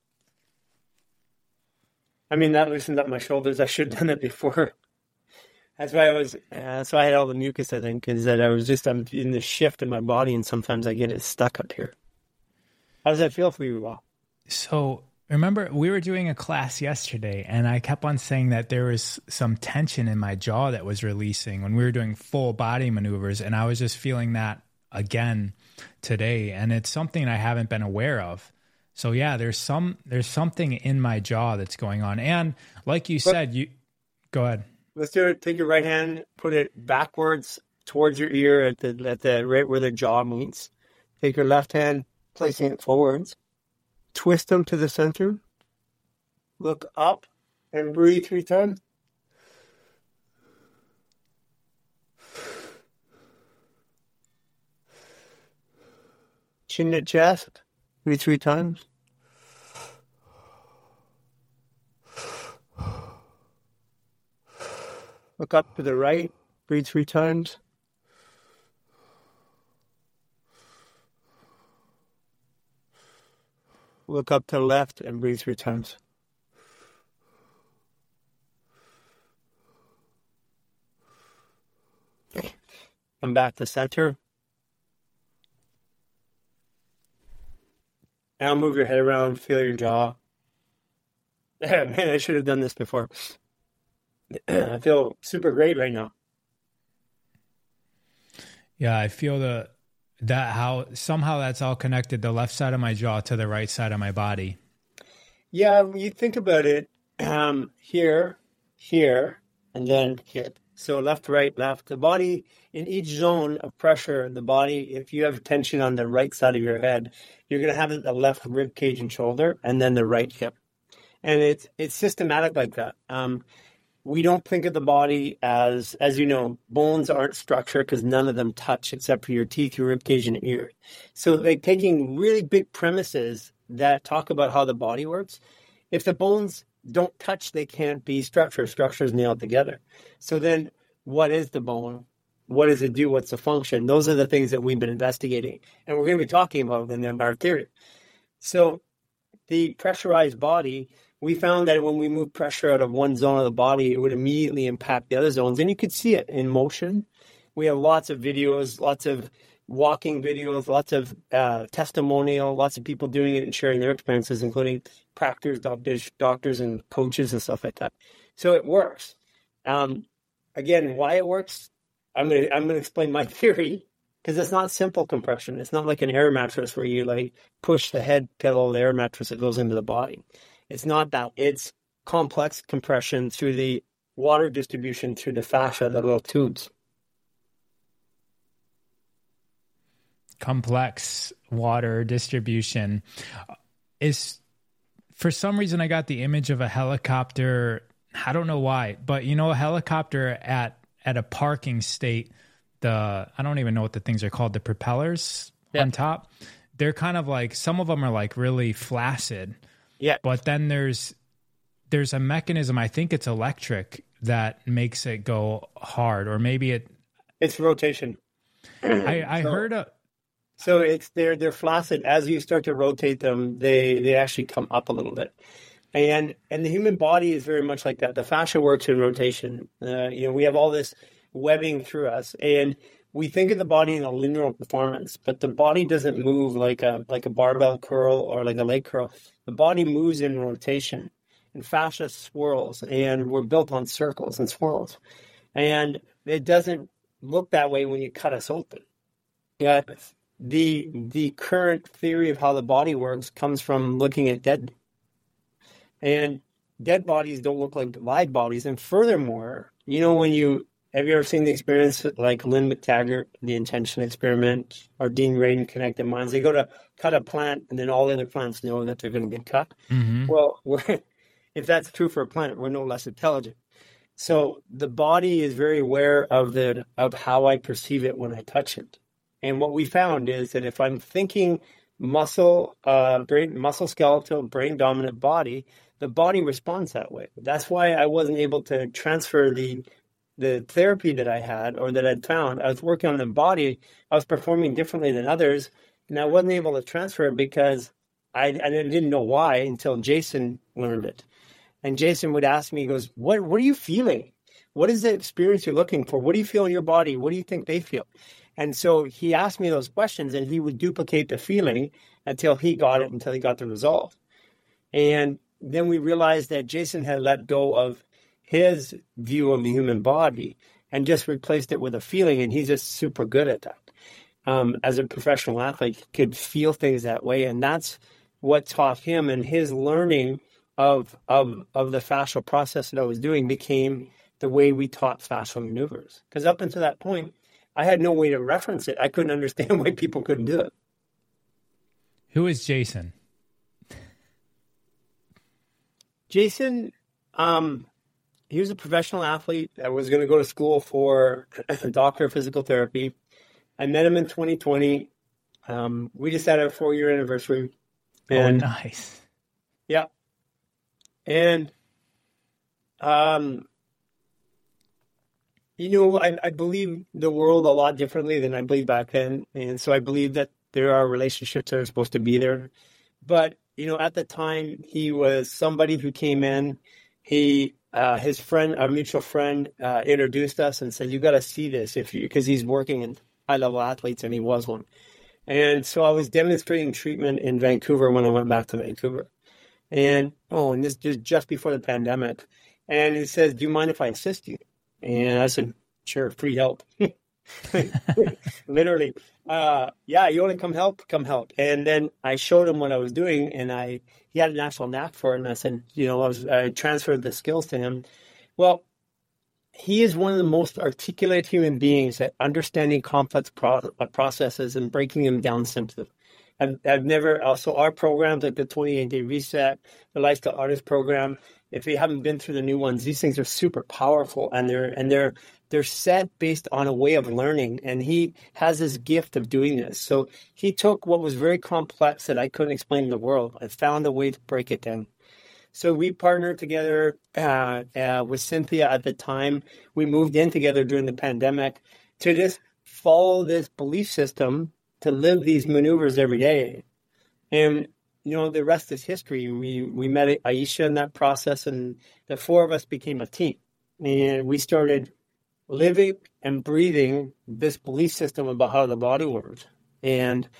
I mean, that loosened up my shoulders. I should have done it before. That's why I had all the mucus, I think, is that I'm in this shift in my body, and sometimes I get it stuck up here. How does that feel for you, Rob? So remember, we were doing a class yesterday, and I kept on saying that there was some tension in my jaw that was releasing when we were doing full body maneuvers, and I was just feeling that again today, and it's something I haven't been aware of. So yeah, there's something in my jaw that's going on, and like you said, you go ahead. Let's do it. Take your right hand, put it backwards towards your ear at the right where the jaw meets. Take your left hand, placing it forwards. Twist them to the center. Look up and breathe 3 times. Chin to chest. Breathe 3 times. Look up to the right. Breathe 3 times. Look up to the left and breathe 3 times. Come back to center. Now move your head around, feel your jaw. Man, I should have done this before. I feel super great right now. Yeah, I feel that how somehow that's all connected, the left side of my jaw to the right side of my body. Yeah, when you think about it, here, here, and then here. So left, right, left. The body, in each zone of pressure, the body, if you have tension on the right side of your head, you're going to have the left rib cage and shoulder, and then the right hip. And it's systematic like that. We don't think of the body as you know, bones aren't structure because none of them touch except for your teeth, your rib cage, and ear. So they're taking really big premises that talk about how the body works. If the bones don't touch, they can't be structure. Structure is nailed together. So then what is the bone? What does it do? What's the function? Those are the things that we've been investigating. And we're going to be talking about in our theory. So the pressurized body, we found that when we move pressure out of one zone of the body, it would immediately impact the other zones. And you could see it in motion. We have lots of videos, lots of walking videos, lots of testimonial, lots of people doing it and sharing their experiences, including practitioners, doctors, and coaches and stuff like that. So it works. Again, why it works, I'm gonna explain my theory, because it's not simple compression. It's not like an air mattress where you like push the head pillow of the air mattress that goes into the body. It's not that. It's complex compression through the water distribution through the fascia, the little tubes. Complex water distribution is, for some reason, I got the image of a helicopter. I don't know why, but you know, a helicopter at a parking state, I don't even know what the things are called, the propellers on top. They're kind of like, some of them are like really flaccid. Yeah. But then there's a mechanism, I think it's electric, that makes it go hard, or maybe it's rotation. I heard So it's they're flaccid. As you start to rotate them, they actually come up a little bit. And the human body is very much like that. The fascia works in rotation. We have all this webbing through us, and we think of the body in a linear performance, but the body doesn't move like a barbell curl or like a leg curl. The body moves in rotation, and fascia swirls, and we're built on circles and swirls. And it doesn't look that way when you cut us open. Yeah. The current theory of how the body works comes from looking at dead. And dead bodies don't look like live bodies. And furthermore, have you ever seen the experience like Lynn McTaggart, the Intention Experiment, or Dean Radin, Connected Minds? They go to cut a plant, and then all the other plants know that they're going to get cut. Mm-hmm. Well, if that's true for a plant, we're no less intelligent. So the body is very aware of how I perceive it when I touch it. And what we found is that if I'm thinking muscle skeletal, brain dominant body, the body responds that way. That's why I wasn't able to transfer the therapy that I had or that I'd found. I was working on the body. I was performing differently than others, and I wasn't able to transfer it because I didn't know why until Jason learned it. And Jason would ask me, he goes, what are you feeling? What is the experience you're looking for? What do you feel in your body? What do you think they feel? And so he asked me those questions, and he would duplicate the feeling until he got the result. And then we realized that Jason had let go of his view of the human body and just replaced it with a feeling, and he's just super good at that. As a professional athlete, he could feel things that way, and that's what taught him, and his learning of the fascial process that I was doing became the way we taught fascial maneuvers. Because up until that point, I had no way to reference it. I couldn't understand why people couldn't do it. Who is Jason? Jason, he was a professional athlete that was going to go to school for a doctor of physical therapy. I met him in 2020. We just had our 4-year anniversary. And, nice. Yeah. And, I believe the world a lot differently than I believed back then. And so I believe that there are relationships that are supposed to be there. But, at the time, he was somebody who came in. He his friend, our mutual friend, introduced us and said, "You got to see this because he's working in high-level athletes, and he was one." And so I was demonstrating treatment in Vancouver when I went back to Vancouver. And this is just before the pandemic. And he says, "Do you mind if I assist you?" And I said, "Sure, free help." Literally. Yeah, you want to come help? Come help. And then I showed him what I was doing, and he had a natural knack for it. And I said, I transferred the skills to him. Well, he is one of the most articulate human beings at understanding complex processes and breaking them down simply. I've never, also our programs like the 28-day reset, the lifestyle artist program, if you haven't been through the new ones, these things are super powerful, and they're set based on a way of learning. And he has this gift of doing this. So he took what was very complex that I couldn't explain to the world and found a way to break it down. So we partnered together with Cynthia at the time. We moved in together during the pandemic to just follow this belief system, to live these maneuvers every day. And, the rest is history. We met Aisha in that process, and the four of us became a team. And we started living and breathing this belief system about how the body works. And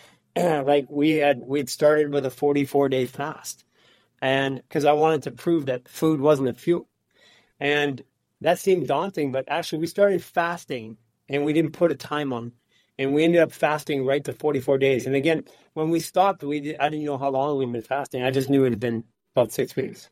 we'd started with a 44-day fast. And because I wanted to prove that food wasn't a fuel. And that seemed daunting, but actually we started fasting, and we didn't put a time on. And we ended up fasting right to 44 days. And again, when we stopped, I didn't know how long we'd been fasting. I just knew it had been about 6 weeks.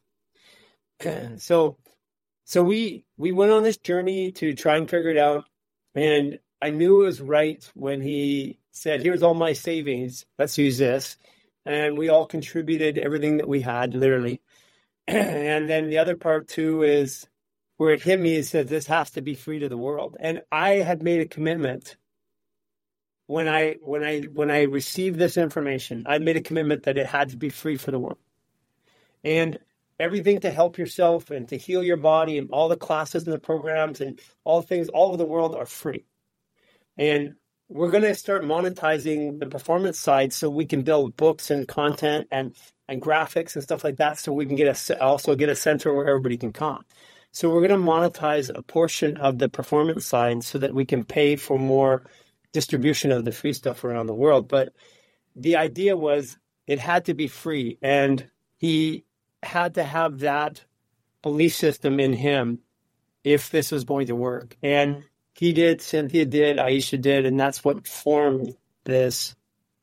So we went on this journey to try and figure it out. And I knew it was right when he said, "Here's all my savings. Let's use this." And we all contributed everything that we had, literally. And then the other part too is where it hit me, it said, this has to be free to the world. And I had made a commitment when I received this information. I made a commitment that it had to be free for the world. And everything to help yourself and to heal your body, and all the classes and the programs and all things all over the world are free. And we're going to start monetizing the performance side so we can build books and content and graphics and stuff like that, so we can also get a center where everybody can come. So we're going to monetize a portion of the performance side so that we can pay for more distribution of the free stuff around the world. But the idea was it had to be free, and he had to have that belief system in him if this was going to work. And he did, Cynthia did, Aisha did, and that's what formed this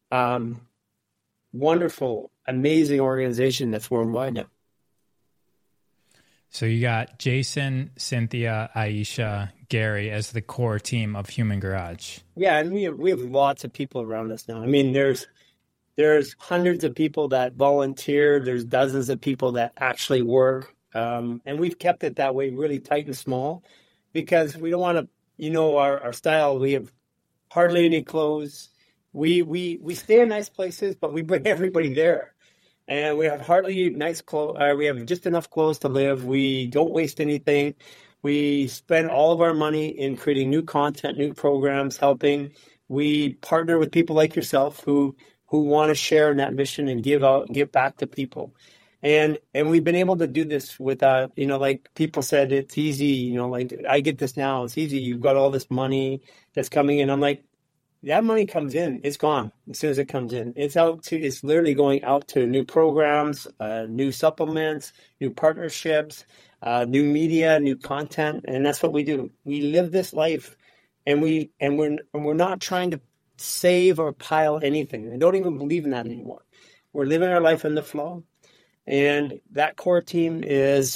wonderful, amazing organization that's worldwide now. So you got Jason, Cynthia, Aisha, Gary as the core team of Human Garage. Yeah, and we have lots of people around us now. I mean, there's hundreds of people that volunteer. There's dozens of people that actually work. And we've kept it that way, really tight and small, because we don't want to, our style, we have hardly any clothes. We stay in nice places, but we bring everybody there. And we have hardly nice clothes. We have just enough clothes to live. We don't waste anything. We spend all of our money in creating new content, new programs, helping. We partner with people like yourself who want to share in that mission and give back to people. And we've been able to do this without, like people said, it's easy, like I get this now, it's easy. You've got all this money that's coming in. I'm like, that money comes in, it's gone as soon as it comes in. It's literally going out to new programs, new supplements, new partnerships, new media, new content. And that's what we do. We live this life, and we're not trying to save or pile anything. I don't even believe in that anymore. We're living our life in the flow. And that core team it's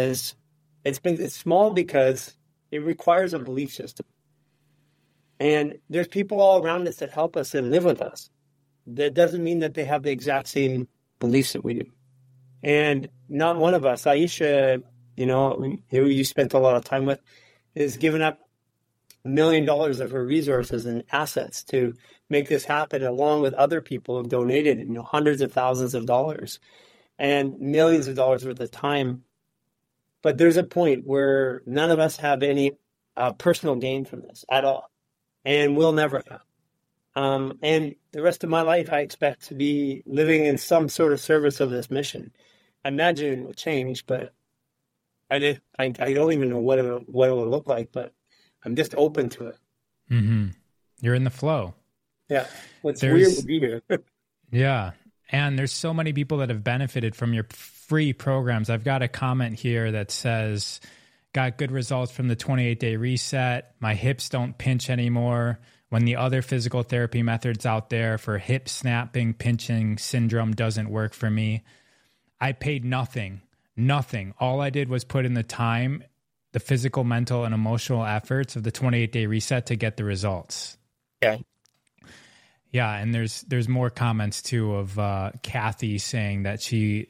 small because it requires a belief system. And there's people all around us that help us and live with us. That doesn't mean that they have the exact same beliefs that we do. And not one of us, Aisha, who you spent a lot of time with, is giving up $1 million of her resources and assets to make this happen, along with other people who've donated, hundreds of thousands of dollars and millions of dollars worth of time. But there's a point where none of us have any personal gain from this at all. And we'll never have. And the rest of my life, I expect to be living in some sort of service of this mission. I imagine it will change, but I don't even know what it will look like, but I'm just open to it. Mm-hmm. You're in the flow. Yeah. What's weird to be here. Yeah. And there's so many people that have benefited from your free programs. I've got a comment here that says, got good results from the 28-day reset. My hips don't pinch anymore. When the other physical therapy methods out there for hip snapping, pinching syndrome doesn't work for me. I paid nothing. All I did was put in the time, the physical, mental, and emotional efforts of the 28-day reset to get the results. Yeah. Yeah, and there's more comments too of Kathy saying that she's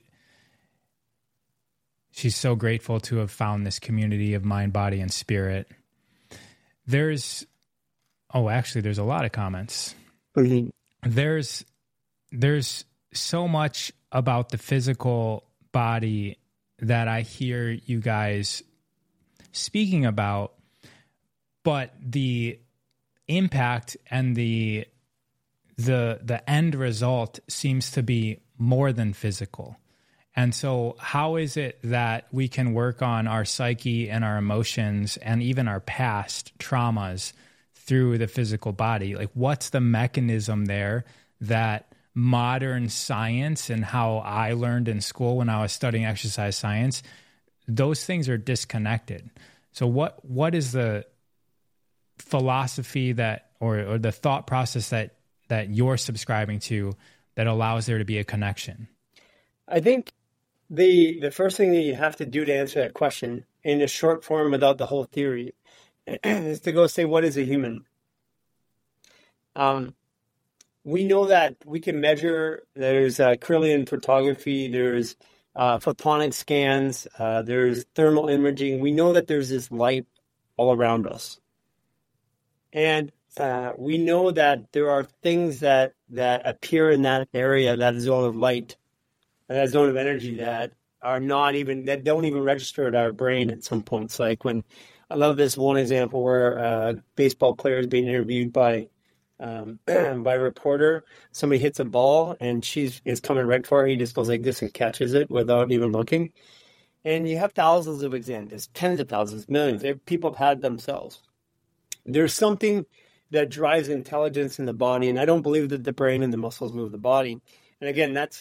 so grateful to have found this community of mind, body, and spirit. There's a lot of comments. Mm-hmm. There's so much about the physical body that I hear you guys speaking about, but the impact and the end result seems to be more than physical. And so how is it that we can work on our psyche and our emotions and even our past traumas through the physical body? Like, what's the mechanism there that modern science and how I learned in school when I was studying exercise science, those things are disconnected. So what is the philosophy that, or the thought process that you're subscribing to that allows there to be a connection? I think the first thing that you have to do to answer that question in a short form without the whole theory is to go say, what is a human? We know that we can measure, there's Kirlian photography, there's photonic scans, there's thermal imaging. We know that there's this light all around us. And we know that there are things that appear in that area, that zone of light, and that zone of energy that don't even register at our brain at some points. Like when, I love this one example where a baseball player is being interviewed by a reporter. Somebody hits a ball and is coming right for her. He just goes like this and catches it without even looking. And you have thousands of examples, tens of thousands, millions. People have had themselves. There's something that drives intelligence in the body, and I don't believe that the brain and the muscles move the body. And again, that's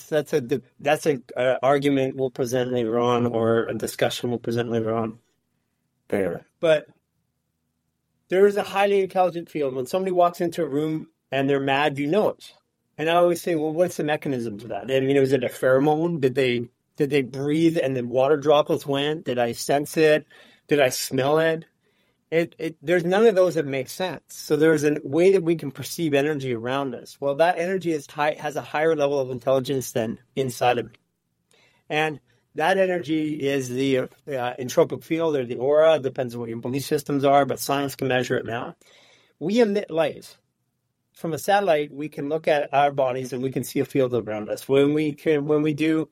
a argument we'll present later on, or a discussion we'll present later on. But there is a highly intelligent field. When somebody walks into a room and they're mad, you know it. And I always say, well, what's the mechanism to that? I mean, was it a pheromone? Did they breathe and the water droplets went? Did I sense it? Did I smell it? There's none of those that make sense. So there's a way that we can perceive energy around us. Well, that energy has a higher level of intelligence than inside of it. And that energy is the entropic field or the aura. It depends on what your belief systems are, but science can measure it now. We emit light. From a satellite, we can look at our bodies and we can see a field around us. When we do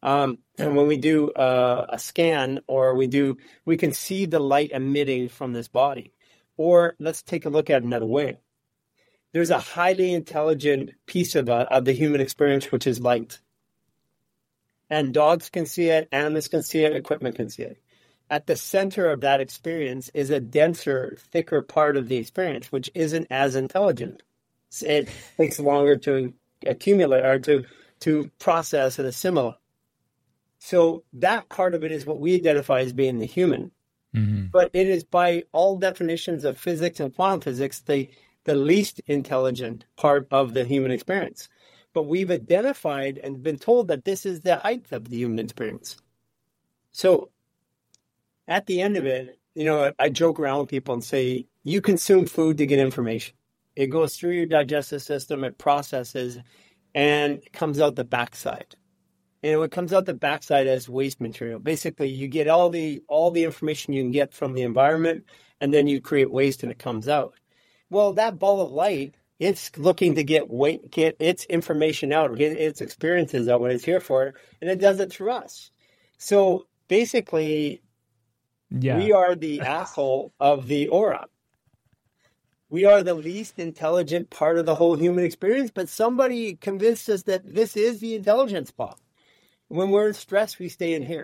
a scan, or we can see the light emitting from this body. Or let's take a look at it another way. There's a highly intelligent piece of the human experience, which is light. And dogs can see it, animals can see it, equipment can see it. At the center of that experience is a denser, thicker part of the experience, which isn't as intelligent. It takes longer to accumulate or to process and assimilate. So that part of it is what we identify as being the human. Mm-hmm. But it is, by all definitions of physics and quantum physics, the least intelligent part of the human experience. But we've identified and been told that this is the height of the human experience. So at the end of it, I joke around with people and say, you consume food to get information. It goes through your digestive system, it processes, and it comes out the backside. And what comes out the backside as waste material. Basically, you get all the information you can get from the environment, and then you create waste and it comes out. Well, that ball of light, it's looking to get its information out, get its experiences out when it's here for it, and it does it through us. So basically, we are the asshole of the aura. We are the least intelligent part of the whole human experience, but somebody convinced us that this is the intelligence spot. When we're in stress, we stay in here.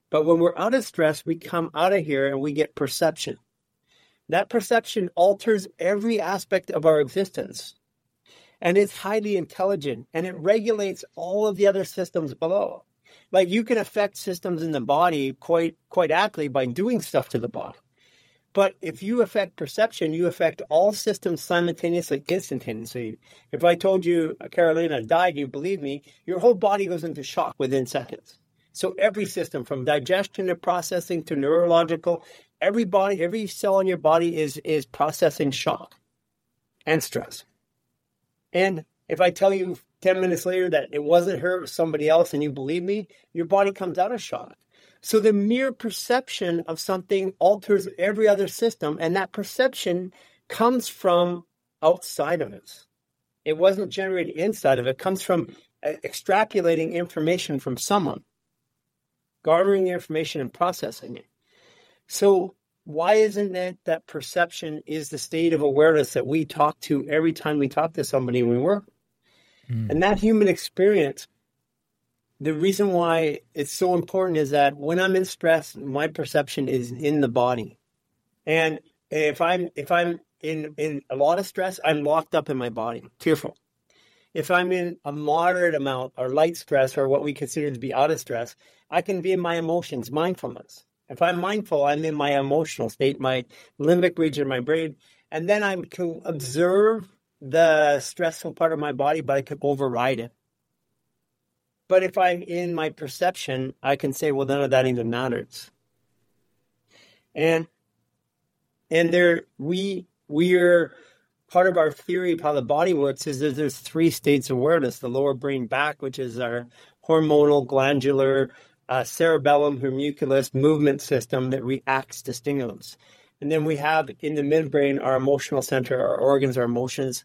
But when we're out of stress, we come out of here and we get perception. That perception alters every aspect of our existence. And it's highly intelligent, and it regulates all of the other systems below. Like, you can affect systems in the body quite accurately by doing stuff to the body. But if you affect perception, you affect all systems simultaneously, instantaneously. If I told you Carolina died, you believe me, your whole body goes into shock within seconds. So every system, from digestion to processing to neurological, every cell in your body is processing shock and stress. And if I tell you 10 minutes later that it wasn't her, it was somebody else, and you believe me, your body comes out of shock. So the mere perception of something alters every other system, and that perception comes from outside of us. It wasn't generated inside of it. It comes from extrapolating information from someone, garnering the information and processing it. So why isn't it that perception is the state of awareness that we talk to every time we talk to somebody when we work? And that human experience, the reason why it's so important is that when I'm in stress, my perception is in the body. And if I'm in a lot of stress, I'm locked up in my body, tearful. If I'm in a moderate amount or light stress, or what we consider to be out of stress, I can be in my emotions, mindfulness. If I'm mindful, I'm in my emotional state, my limbic region of my brain, and then I can observe the stressful part of my body, but I can override it. But if I'm in my perception, I can say, well, none of that even matters. And we're part of our theory of how the body works is that there's 3 states of awareness: the lower brain back, which is our hormonal, glandular, cerebellum, homunculus movement system that reacts to stimulants. And then we have in the midbrain our emotional center, our organs, our emotions.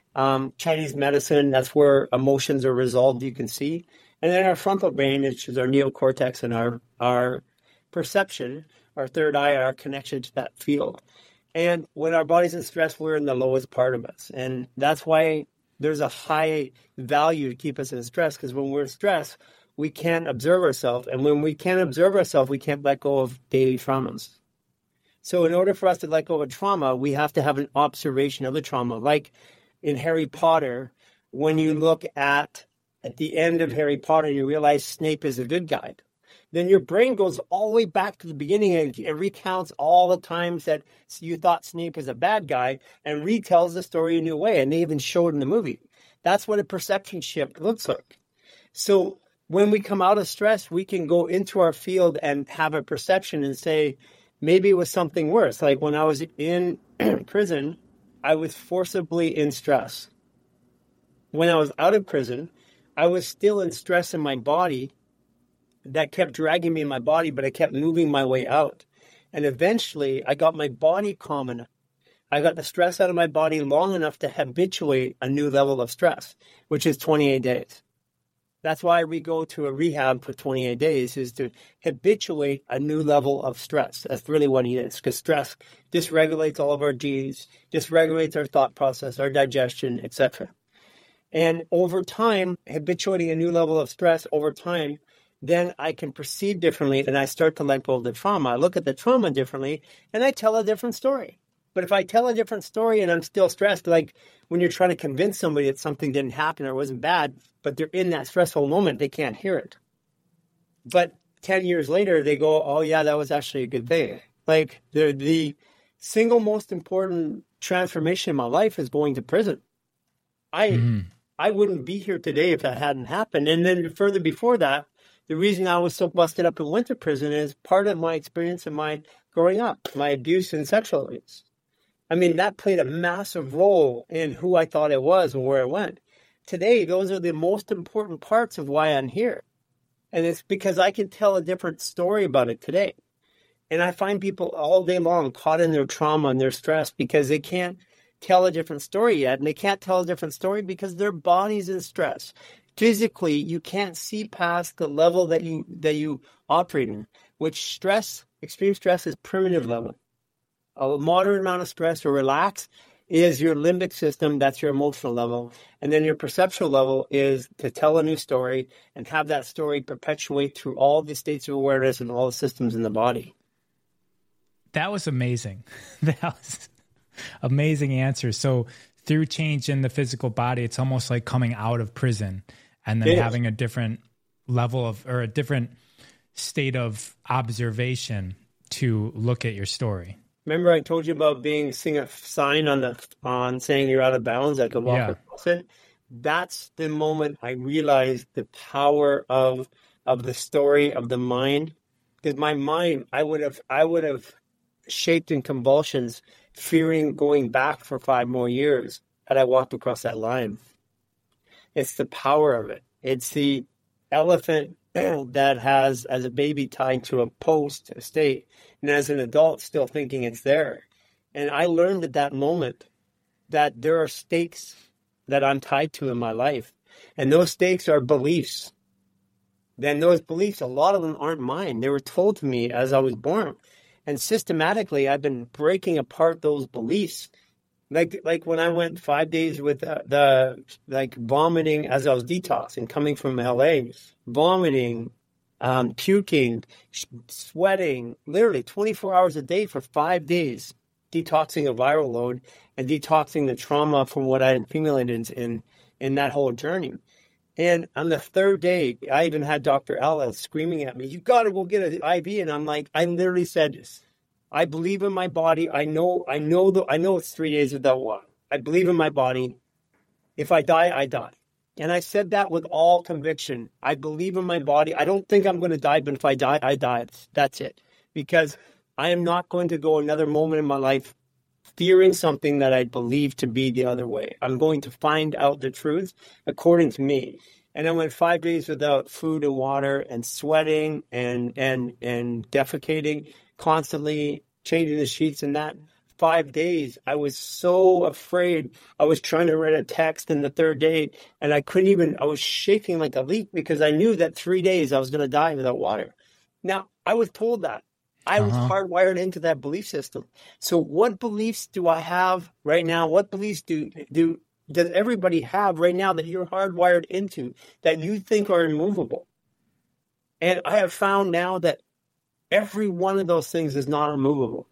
Chinese medicine, that's where emotions are resolved, you can see. And then our frontal brain, which is our neocortex and our perception, our third eye, our connection to that field. And when our body's in stress, we're in the lowest part of us. And that's why there's a high value to keep us in stress, because when we're in stress, we can't observe ourselves. And when we can't observe ourselves, we can't let go of daily traumas. So in order for us to let go of a trauma, we have to have an observation of the trauma. Like in Harry Potter, when you look at the end of Harry Potter, you realize Snape is a good guy. Then your brain goes all the way back to the beginning and it recounts all the times that you thought Snape was a bad guy and retells the story a new way. And they even show it in the movie. That's what a perception shift looks like. So when we come out of stress, we can go into our field and have a perception and say, maybe it was something worse. Like when I was in prison, I was forcibly in stress. When I was out of prison, I was still in stress in my body that kept dragging me in my body, but I kept moving my way out. And eventually I got my body calm enough. I got the stress out of my body long enough to habituate a new level of stress, which is 28 days. That's why we go to a rehab for 28 days, is to habituate a new level of stress. That's really what it is, because stress dysregulates all of our Gs, dysregulates our thought process, our digestion, etc. And over time, habituating a new level of stress over time, then I can perceive differently and I start to let go of the trauma. I look at the trauma differently and I tell a different story. But if I tell a different story and I'm still stressed, like when you're trying to convince somebody that something didn't happen or wasn't bad, but they're in that stressful moment, they can't hear it. But 10 years later, they go, oh yeah, that was actually a good thing. Like the single most important transformation in my life is going to prison. I wouldn't be here today if that hadn't happened. And then further before that, the reason I was so busted up in winter prison is part of my experience in my growing up, my abuse and sexual abuse. I mean, that played a massive role in who I thought I was and where I went. Today, those are the most important parts of why I'm here. And it's because I can tell a different story about it today. And I find people all day long caught in their trauma and their stress because they can't tell a different story yet. And they can't tell a different story because their body's in stress. Physically, you can't see past the level that you operate in, which stress, extreme stress is primitive level. A moderate amount of stress or relax is your limbic system. That's your emotional level. And then your perceptual level is to tell a new story and have that story perpetuate through all the states of awareness and all the systems in the body. That was amazing. That was amazing answer. So through change in the physical body, it's almost like coming out of prison and then having a different level of, or a different state of observation to look at your story. Remember I told you about seeing a sign on saying you're out of bounds, I could walk across it. That's the moment I realized the power of the story of the mind. Because my mind, I would have shaped in convulsions, fearing going back for 5 more years had I walked across that line. It's the power of it. It's the elephant that has, as a baby, tied to a post, a stake, and as an adult, still thinking it's there. And I learned at that moment that there are stakes that I'm tied to in my life. And those stakes are beliefs. Then those beliefs, a lot of them aren't mine. They were told to me as I was born. And systematically, I've been breaking apart those beliefs. Like when I went 5 days with the vomiting as I was detoxing, coming from LA, vomiting, puking, sweating, literally 24 hours a day for 5 days, detoxing a viral load and detoxing the trauma from what I had accumulated in that whole journey. And on the 3rd day, I even had Dr. Ella screaming at me, "You got to go get an IV." And I'm like, I literally said this. I believe in my body. I know it's 3 days without water. I believe in my body. If I die, I die. And I said that with all conviction. I believe in my body. I don't think I'm going to die, but if I die, I die. That's it. Because I am not going to go another moment in my life fearing something that I believe to be the other way. I'm going to find out the truth according to me. And I went 5 days without food and water and sweating and defecating, constantly changing the sheets. And that 5 days, I was so afraid. I was trying to write a text in the 3rd day, and I was shaking like a leaf because I knew that 3 days I was going to die without water. Now, I was told that. I was hardwired into that belief system. So what beliefs do I have right now? What beliefs does everybody have right now that you're hardwired into that you think are immovable? And I have found now that every one of those things is not immovable.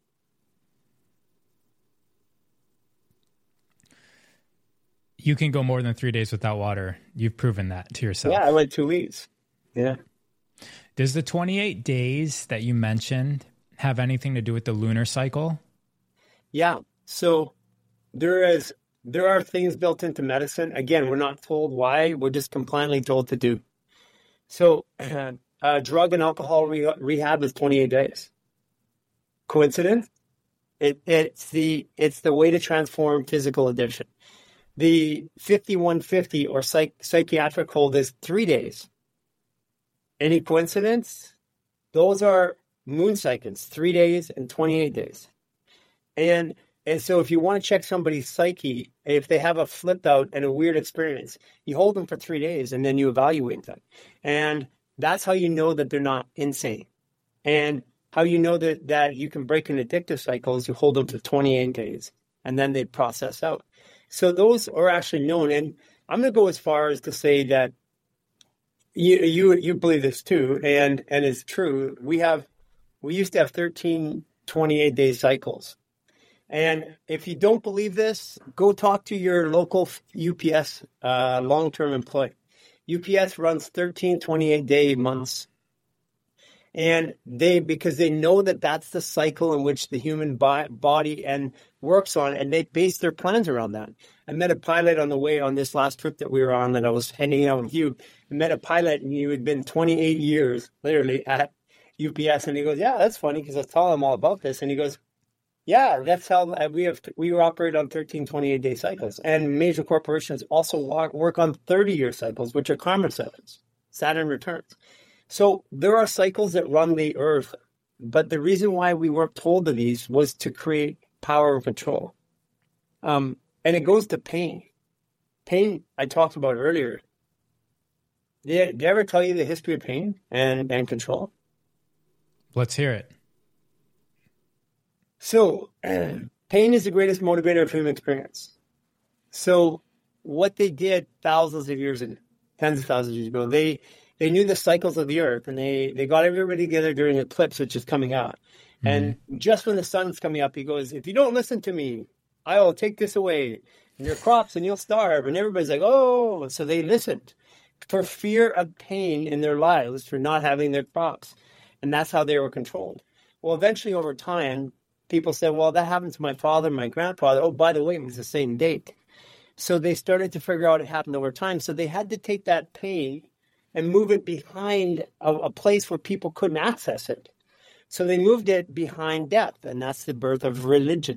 You can go more than 3 days without water. You've proven that to yourself. Yeah, I went 2 weeks. Yeah. Does the 28 days that you mentioned have anything to do with the lunar cycle? Yeah. So there are things built into medicine. Again, we're not told why. We're just compliantly told to do. So drug and alcohol rehab is 28 days. Coincidence? It's the way to transform physical addiction. The 5150 or psychiatric hold is 3 days. Any coincidence? Those are moon cycles, 3 days and 28 days. And so if you want to check somebody's psyche, if they have a flip out and a weird experience, you hold them for 3 days and then you evaluate them. And that's how you know that they're not insane. And how you know that you can break an addictive cycle is you hold them for 28 days and then they process out. So those are actually known. And I'm going to go as far as to say that you believe this too, and it's true. We used to have 13 28-day cycles. And if you don't believe this, go talk to your local UPS long-term employee. UPS runs 13 28-day months. And because they know that that's the cycle in which the human body and works on, and they base their plans around that. I met a pilot on the way on this last trip that we were on that I was hanging out with you. I met a pilot and he had been 28 years literally at UPS. And he goes, "Yeah, that's funny," because I was telling him all about this. And he goes, "Yeah, that's how we operate on 13 28-day cycles. And major corporations also work on 30-year cycles, which are karma cycles, Saturn returns. So there are cycles that run the earth, but the reason why we weren't told of these was to create power and control. And it goes to pain. Pain, I talked about earlier. Did I ever tell you the history of pain and control? Let's hear it. So Pain is the greatest motivator of human experience. So what they did thousands of years ago, tens of thousands of years ago, they knew the cycles of the earth, and they got everybody together during an eclipse, which is coming out. And just when the sun's coming up, he goes, if you don't listen to me, I will take this away and your crops and you'll starve. And everybody's like, oh, so they listened for fear of pain in their lives for not having their crops. And that's how they were controlled. Well, eventually over time, people said, well, that happened to my father, my grandfather. Oh, by the way, it was the same date. So they started to figure out it happened over time. So they had to take that pain and move it behind a place where people couldn't access it. So they moved it behind death, and that's the birth of religion.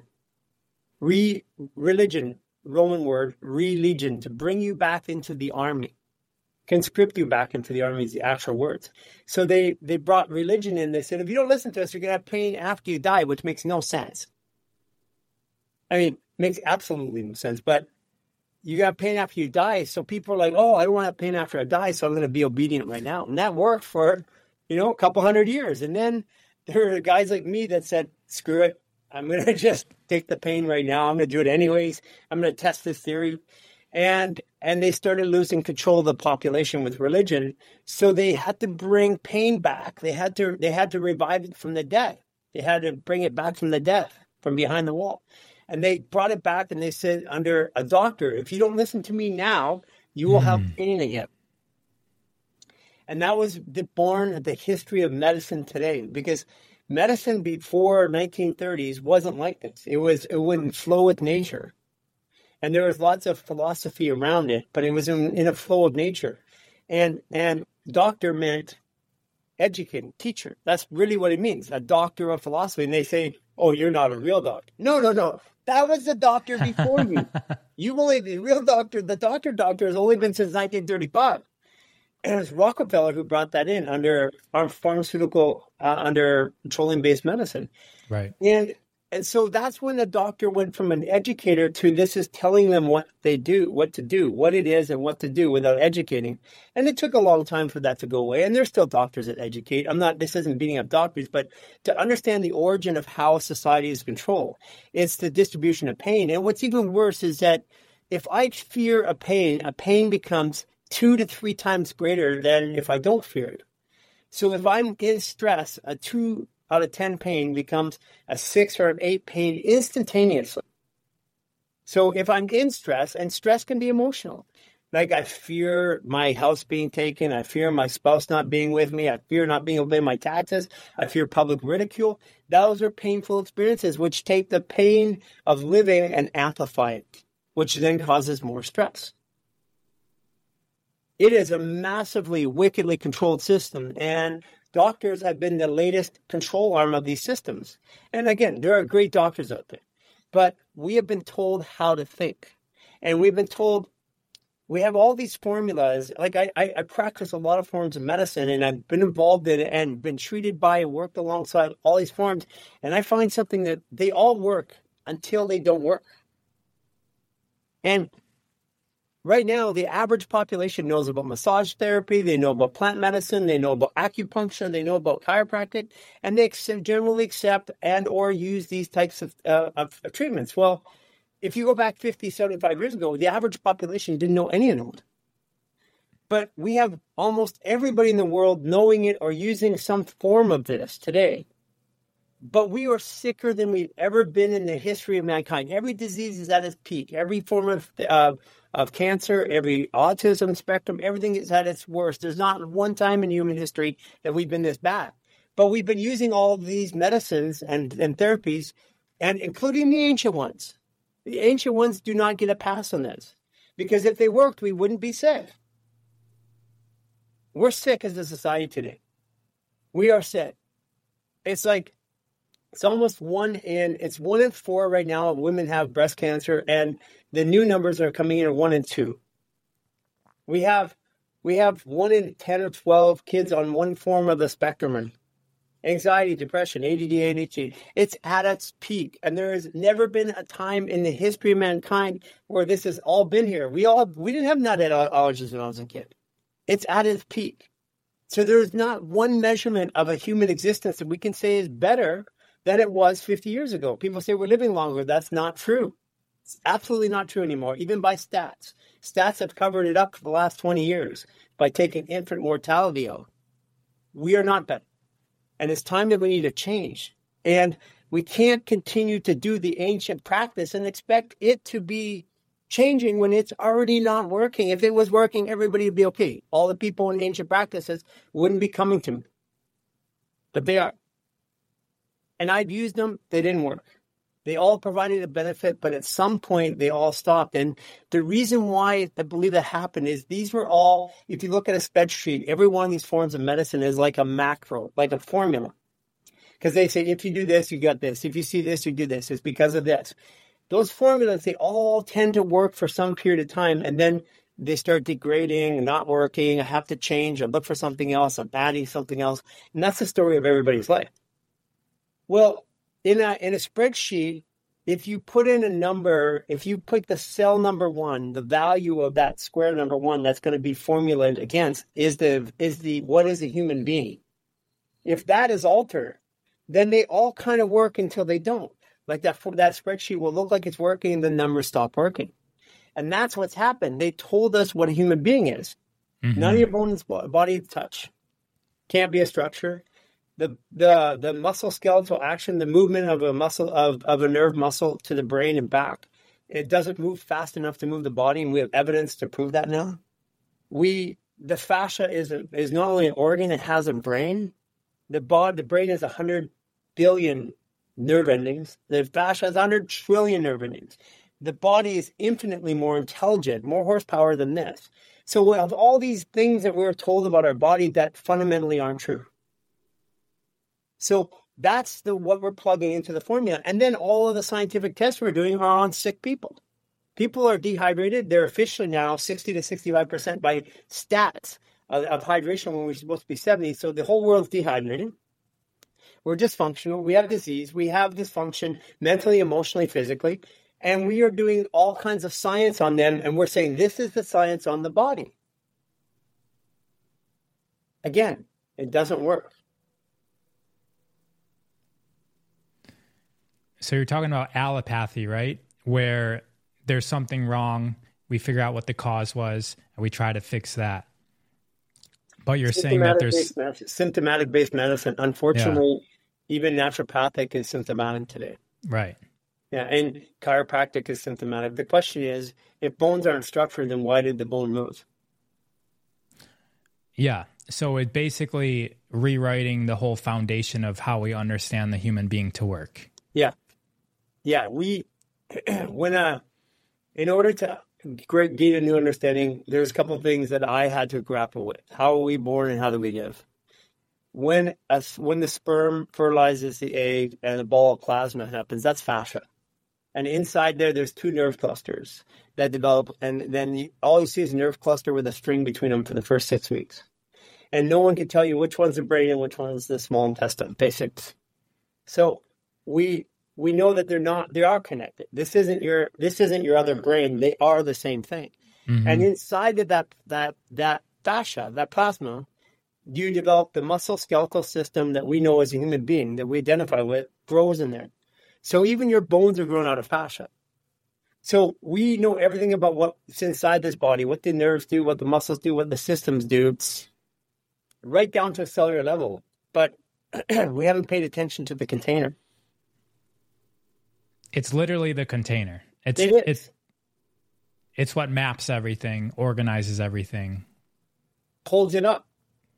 Religion, Roman word, religion, to bring you back into the army. Conscript you back into the army is the actual words. So they brought religion in. They said, if you don't listen to us, you're going to have pain after you die, which makes no sense. I mean, makes absolutely no sense, but you got pain after you die. So people are like, oh, I don't want to have pain after I die, so I'm going to be obedient right now. And that worked for, a couple hundred years. And then there are guys like me that said, screw it. I'm going to just take the pain right now. I'm going to do it anyways. I'm going to test this theory. And they started losing control of the population with religion. So they had to bring pain back. They had to revive it from the dead. They had to bring it back from the death, from behind the wall. And they brought it back and they said, under a doctor, if you don't listen to me now, you will have pain again. And that was born of the history of medicine today, because medicine before 1930s wasn't like this. It wouldn't flow with nature. And there was lots of philosophy around it, but it was in a flow of nature. And doctor meant educating, teacher. That's really what it means, a doctor of philosophy. And they say, oh, you're not a real doctor. No. That was the doctor before you. The real doctor, the doctor has only been since 1935. And it was Rockefeller who brought that in under our pharmaceutical, under petroleum-based medicine. Right. And so that's when the doctor went from an educator to this is telling them what to do, what it is and what to do without educating. And it took a long time for that to go away. And there's still doctors that educate. This isn't beating up doctors, but to understand the origin of how society is controlled, it's the distribution of pain. And what's even worse is that if I fear a pain becomes 2 to 3 times greater than if I don't fear it. So if I'm in stress, a 2 out of 10 pain becomes a 6 or an 8 pain instantaneously. So if I'm in stress, and stress can be emotional, like I fear my house being taken, I fear my spouse not being with me, I fear not being able to pay my taxes, I fear public ridicule. Those are painful experiences which take the pain of living and amplify it, which then causes more stress. It is a massively, wickedly controlled system, and doctors have been the latest control arm of these systems. And again, there are great doctors out there, but we have been told how to think. And we've been told, we have all these formulas. Like I practice a lot of forms of medicine, and I've been involved in it and been treated by and worked alongside all these forms. And I find something that they all work until they don't work. And right now, the average population knows about massage therapy, they know about plant medicine, they know about acupuncture, they know about chiropractic, and they generally accept and or use these types of treatments. Well, if you go back 50, 75 years ago, the average population didn't know any of them. But we have almost everybody in the world knowing it or using some form of this today. But we are sicker than we've ever been in the history of mankind. Every disease is at its peak. Every form of cancer, every autism spectrum, everything is at its worst. There's not one time in human history that we've been this bad. But we've been using all of these medicines and therapies, and including the ancient ones. The ancient ones do not get a pass on this. Because if they worked, we wouldn't be sick. We're sick as a society today. We are sick. It's almost 1 in 4 right now of women have breast cancer, and the new numbers are coming in at 1 in 2. We have 1 in 10 or 12 kids on one form of the spectrum. Anxiety, depression, ADD, ADHD. It's at its peak, and there has never been a time in the history of mankind where this has all been here. We didn't have nut allergies when I was a kid. It's at its peak. So there's not one measurement of a human existence that we can say is better than it was 50 years ago. People say we're living longer. That's not true. It's absolutely not true anymore, even by stats. Stats have covered it up for the last 20 years by taking infant mortality out. We are not better. And it's time that we need to change. And we can't continue to do the ancient practice and expect it to be changing when it's already not working. If it was working, everybody would be okay. All the people in ancient practices wouldn't be coming to me. But they are. And I've used them. They didn't work. They all provided a benefit, but at some point they all stopped. And the reason why I believe that happened is these were all, if you look at a spreadsheet, every one of these forms of medicine is like a macro, like a formula. Because they say, if you do this, you got this. If you see this, you do this. It's because of this. Those formulas, they all tend to work for some period of time, and then they start degrading, not working. I have to change. I look for something else. I'm adding something else. And that's the story of everybody's life. Well, in a spreadsheet, if you put in a number, if you put the cell number 1, the value of that square number 1 that's going to be formulated against is what is a human being. If that is altered, then they all kind of work until they don't. Like that spreadsheet will look like it's working and the numbers stop working. And that's what's happened. They told us what a human being is. Mm-hmm. None of your bones, body touch. Can't be a structure. The muscle skeletal action, the movement of a muscle of a nerve muscle to the brain and back, it doesn't move fast enough to move the body, and we have evidence to prove that now. The fascia is not only an organ, it has a brain. The brain has 100 billion nerve endings. The fascia has 100 trillion nerve endings. The body is infinitely more intelligent, more horsepower than this. So we have all these things that we're told about our body that fundamentally aren't true. So that's what we're plugging into the formula. And then all of the scientific tests we're doing are on sick people. People are dehydrated. They're officially now 60 to 65% by stats of hydration when we're supposed to be 70. So the whole world's dehydrated. We're dysfunctional. We have disease. We have dysfunction mentally, emotionally, physically. And we are doing all kinds of science on them. And we're saying this is the science on the body. Again, it doesn't work. So you're talking about allopathy, right? Where there's something wrong, we figure out what the cause was, and we try to fix that. But you're saying that there's symptomatic-based medicine. Unfortunately, even naturopathic is symptomatic today. Right. Yeah, and chiropractic is symptomatic. The question is, if bones aren't structured, then why did the bone move? Yeah. So it basically rewriting the whole foundation of how we understand the human being to work. Yeah. Yeah, in order to gain a new understanding, there's a couple of things that I had to grapple with. How are we born and how do we give? When the sperm fertilizes the egg and a ball of plasma happens, that's fascia. And inside there's 2 nerve clusters that develop, and then all you see is a nerve cluster with a string between them for the first 6 weeks. And no one can tell you which one's the brain and which one's the small intestine, basics. So we know that they are connected. This isn't your other brain. They are the same thing. Mm-hmm. And inside of that fascia, that plasma, you develop the muscle skeletal system that we know as a human being, that we identify with, grows in there. So even your bones are grown out of fascia. So we know everything about what's inside this body, what the nerves do, what the muscles do, what the systems do, right down to a cellular level. But we haven't paid attention to the container. It's literally the container. It's what maps everything, organizes everything. Holds it up.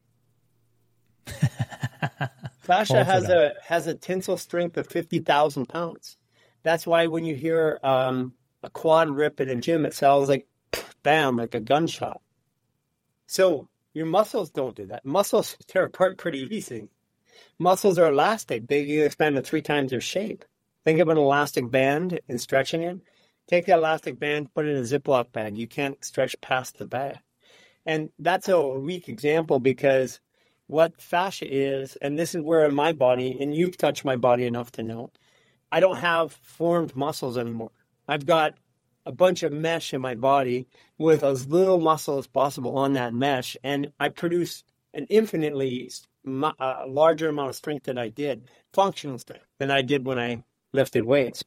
Fascia has a tensile strength of 50,000 pounds. That's why when you hear a quad rip in a gym, it sounds like bam, like a gunshot. So your muscles don't do that. Muscles tear apart pretty easy. Muscles are elastic. They can expand to 3 times their shape. Think of an elastic band and stretching it. Take the elastic band, put it in a Ziploc bag. You can't stretch past the bag. And that's a weak example because what fascia is, and this is where in my body, and you've touched my body enough to know, I don't have formed muscles anymore. I've got a bunch of mesh in my body with as little muscle as possible on that mesh, and I produce an infinitely a larger amount of strength than I did, functional strength, than I did when I lifted weights.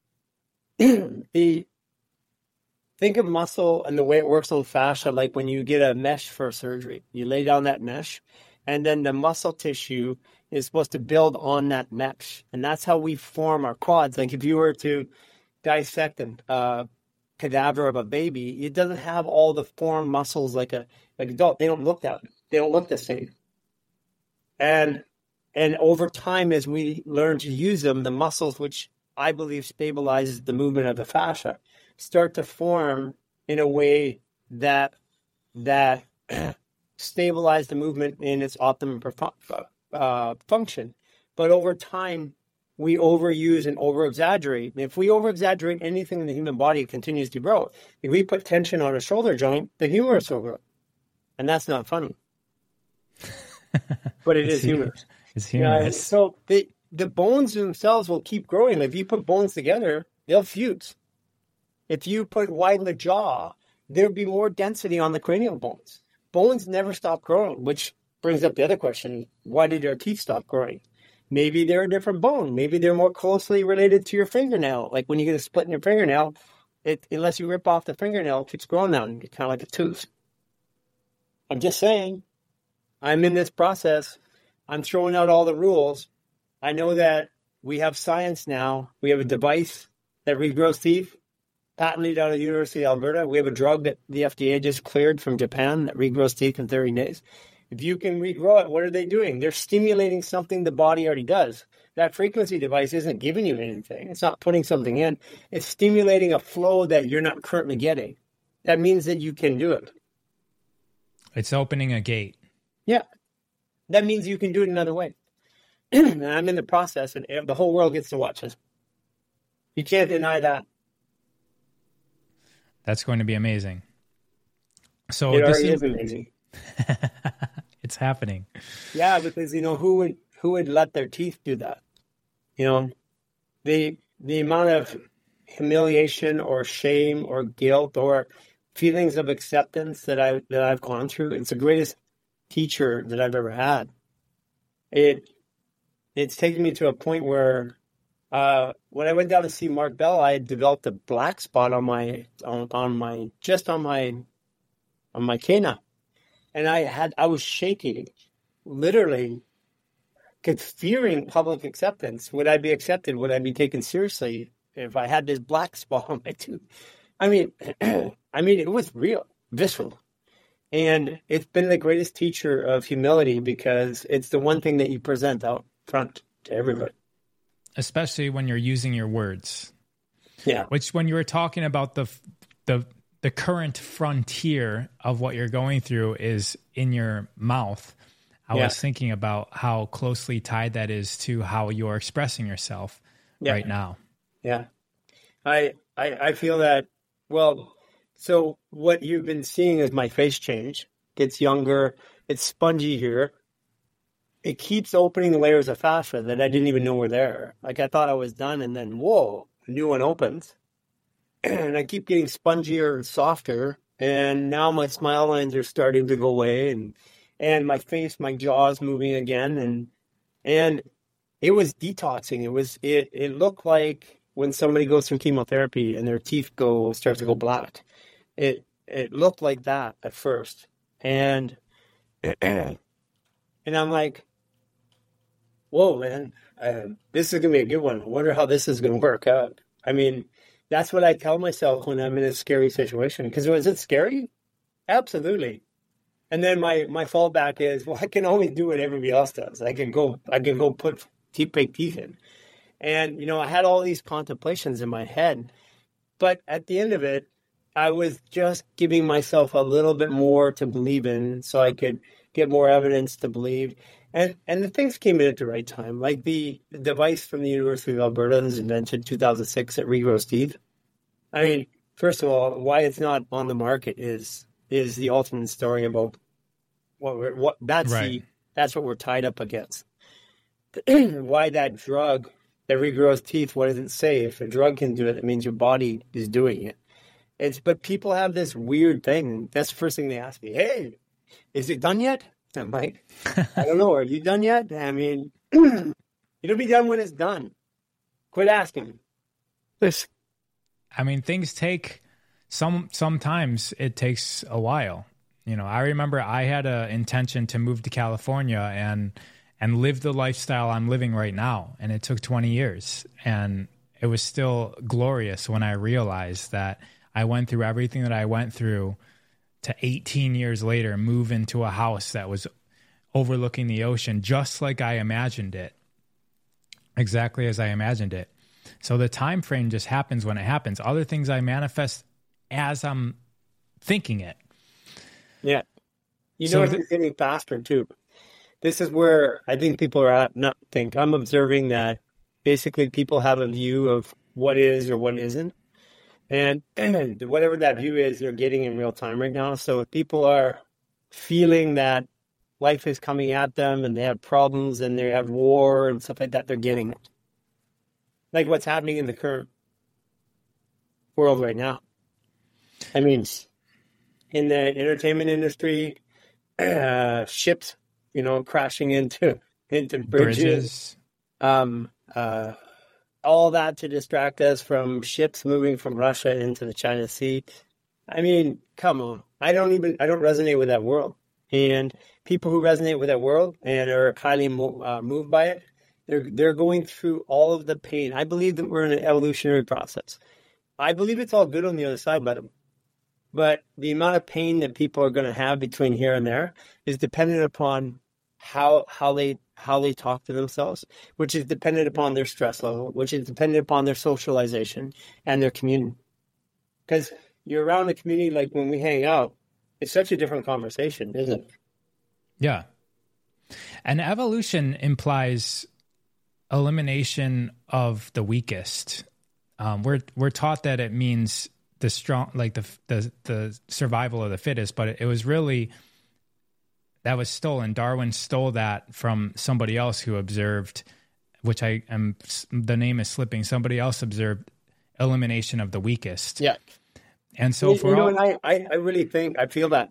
Think of muscle and the way it works on fascia like when you get a mesh for surgery. You lay down that mesh, and then the muscle tissue is supposed to build on that mesh. And that's how we form our quads. Like if you were to dissect a cadaver of a baby, it doesn't have all the formed muscles like adult. They don't look the same. And over time, as we learn to use them, the muscles, which I believe stabilizes the movement of the fascia, start to form in a way that stabilize the movement in its optimum function. But over time, we overuse and over-exaggerate. If we over-exaggerate anything in the human body, it continues to grow. If we put tension on a shoulder joint, the humerus will grow. And that's not funny. But it is humorous. It's humorous. So the bones themselves will keep growing. If you put bones together, they'll fuse. If you widen the jaw, there'll be more density on the cranial bones. Bones never stop growing, which brings up the other question. Why did our teeth stop growing? Maybe they're a different bone. Maybe they're more closely related to your fingernail. Like when you get a split in your fingernail, unless you rip off the fingernail, it keeps growing down. It's kind of like a tooth. I'm just saying, I'm in this process. I'm throwing out all the rules. I know that we have science now. We have a device that regrows teeth, patented out of the University of Alberta. We have a drug that the FDA just cleared from Japan that regrows teeth in 30 days. If you can regrow it, what are they doing? They're stimulating something the body already does. That frequency device isn't giving you anything. It's not putting something in. It's stimulating a flow that you're not currently getting. That means that you can do it. It's opening a gate. Yeah. That means you can do it another way. And I'm in the process, and the whole world gets to watch us. You can't deny that. That's going to be amazing. So it already is amazing. It's happening. Yeah, because who would let their teeth do that? The amount of humiliation or shame or guilt or feelings of acceptance that I've gone through. It's the greatest teacher that I've ever had. It's taken me to a point where when I went down to see Mark Bell, I had developed a black spot on my canine. And I was shaking, literally, fearing public acceptance. Would I be accepted? Would I be taken seriously if I had this black spot on my tooth? I mean, it was real, visceral. And it's been the greatest teacher of humility because it's the one thing that you present out front to everybody. Especially when you're using your words. Yeah. Which when you were talking about the current frontier of what you're going through is in your mouth. I was thinking about how closely tied that is to how you're expressing yourself right now. Yeah. I feel that, so what you've been seeing is my face change. Gets younger. It's spongy here. It keeps opening the layers of fascia that I didn't even know were there. Like I thought I was done, and then, whoa, a new one opens. And I keep getting spongier and softer. And now my smile lines are starting to go away, and my face, my jaw is moving again. And it was detoxing. It looked like when somebody goes through chemotherapy and their teeth start to go black. It looked like that at first. And I'm like, whoa, man, this is going to be a good one. I wonder how this is going to work out. I mean, that's what I tell myself when I'm in a scary situation. Because was it scary? Absolutely. And then my fallback is, I can only do what everybody else does. I can go put fake teeth in. And, I had all these contemplations in my head. But at the end of it, I was just giving myself a little bit more to believe in so I could get more evidence to believe. And the things came in at the right time. Like the device from the University of Alberta was invented in 2006 that regrows teeth. I mean, first of all, why it's not on the market is the ultimate story about that's what we're tied up against. Why that drug that regrows teeth, what does it say? If a drug can do it, it means your body is doing it. But people have this weird thing. That's the first thing they ask me. Hey, is it done yet? I'm like, I don't know. Are you done yet? I mean, it'll be done when it's done. Quit asking. This. I mean, things take sometimes it takes a while. I remember I had an intention to move to California and live the lifestyle I'm living right now. And it took 20 years. And it was still glorious when I realized that I went through everything that I went through to 18 years later move into a house that was overlooking the ocean just like I imagined it. Exactly as I imagined it. So the time frame just happens when it happens. Other things I manifest as I'm thinking it. Yeah. It's getting faster too. This is where I think people are at. I'm observing that basically people have a view of what is or what isn't. And whatever that view is, they're getting in real time right now. So if people are feeling that life is coming at them and they have problems and they have war and stuff like that, they're getting it. Like what's happening in the current world right now. I mean, in the entertainment industry, ships, crashing into bridges. All that to distract us from ships moving from Russia into the China Sea. I mean, come on. I don't resonate with that world. And people who resonate with that world and are highly moved by it, they're going through all of the pain. I believe that we're in an evolutionary process. I believe it's all good on the other side, but the amount of pain that people are going to have between here and there is dependent upon how they talk to themselves, which is dependent upon their stress level, which is dependent upon their socialization and their community. Because you're around the community, like when we hang out, it's such a different conversation, isn't it? Yeah. And evolution implies elimination of the weakest. We're taught that it means the strong, like the survival of the fittest, but it was really, that was stolen. Darwin stole that from somebody else who observed, the name is slipping. Somebody else observed elimination of the weakest. Yeah. And so I really think, I feel that,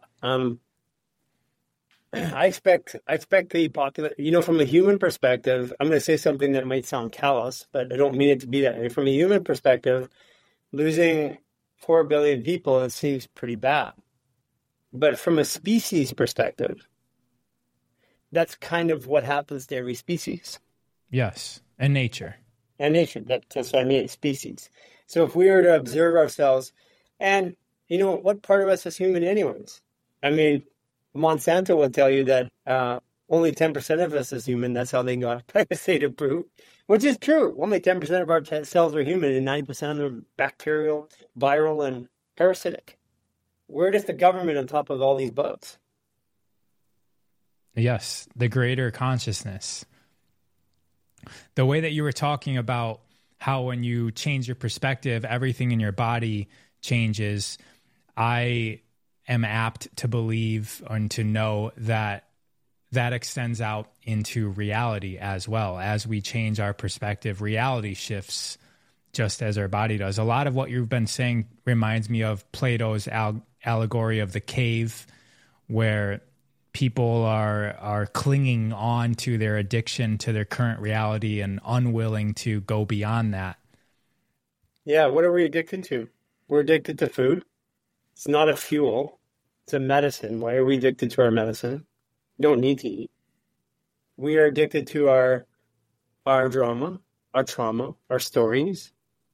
I expect the popular, from a human perspective, I'm going to say something that might sound callous, but I don't mean it to be that way. From a human perspective, losing 4 billion people, it seems pretty bad. But from a species perspective, that's kind of what happens to every species. Yes, and nature. And nature, that's what I mean, species. So if we were to observe ourselves, and what part of us is human anyways? I mean, Monsanto will tell you that only 10% of us is human. That's how they got glyphosate approved, which is true. Only 10% of our cells are human and 90% of them are bacterial, viral, and parasitic. Where does the government on top of all these boats? Yes, the greater consciousness. The way that you were talking about how when you change your perspective, everything in your body changes, I am apt to believe and to know that extends out into reality as well. As we change our perspective, reality shifts just as our body does. A lot of what you've been saying reminds me of Plato's allegory of the cave, where people are clinging on to their addiction to their current reality and unwilling to go beyond that. Yeah, what are we addicted to? We're addicted to food. It's not a fuel. It's a medicine. Why are we addicted to our medicine? We don't need to eat. We are addicted to our drama, our trauma, our stories.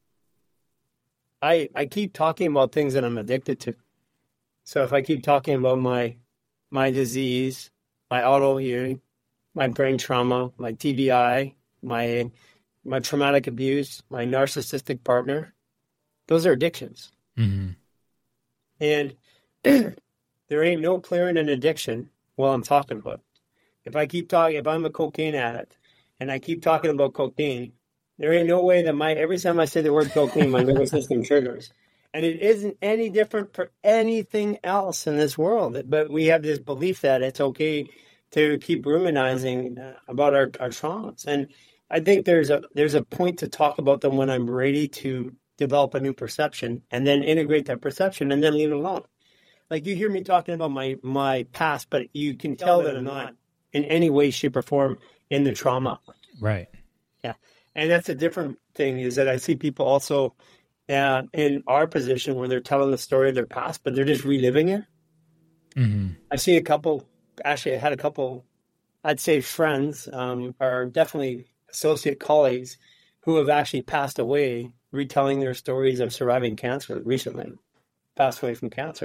I keep talking about things that I'm addicted to. So if I keep talking about my disease, my autoimmune, my brain trauma, my TBI, my traumatic abuse, my narcissistic partner, those are addictions. Mm-hmm. And there ain't no clearing an addiction while I'm talking about it. If I'm a cocaine addict and I keep talking about cocaine, there ain't no way that every time I say the word cocaine, my nervous system triggers. And it isn't any different for anything else in this world. But we have this belief that it's okay to keep ruminating about our traumas. And I think there's a point to talk about them when I'm ready to develop a new perception and then integrate that perception and then leave it alone. Like you hear me talking about my past, but you can tell that I'm not in any way, shape, or form in the trauma. Right. Yeah. And that's a different thing is that I see people also in our position where they're telling the story of their past, but they're just reliving it. Mm-hmm. I've seen a couple, actually I had a couple, I'd say friends, or definitely associate colleagues who have actually passed away retelling their stories of surviving cancer recently, passed away from cancer.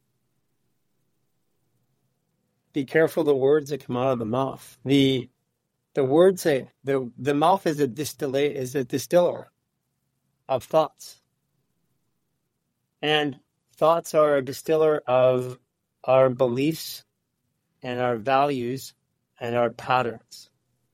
Be careful the words that come out of the mouth. The words say the mouth is a distiller of thoughts. And thoughts are a distiller of our beliefs and our values and our patterns.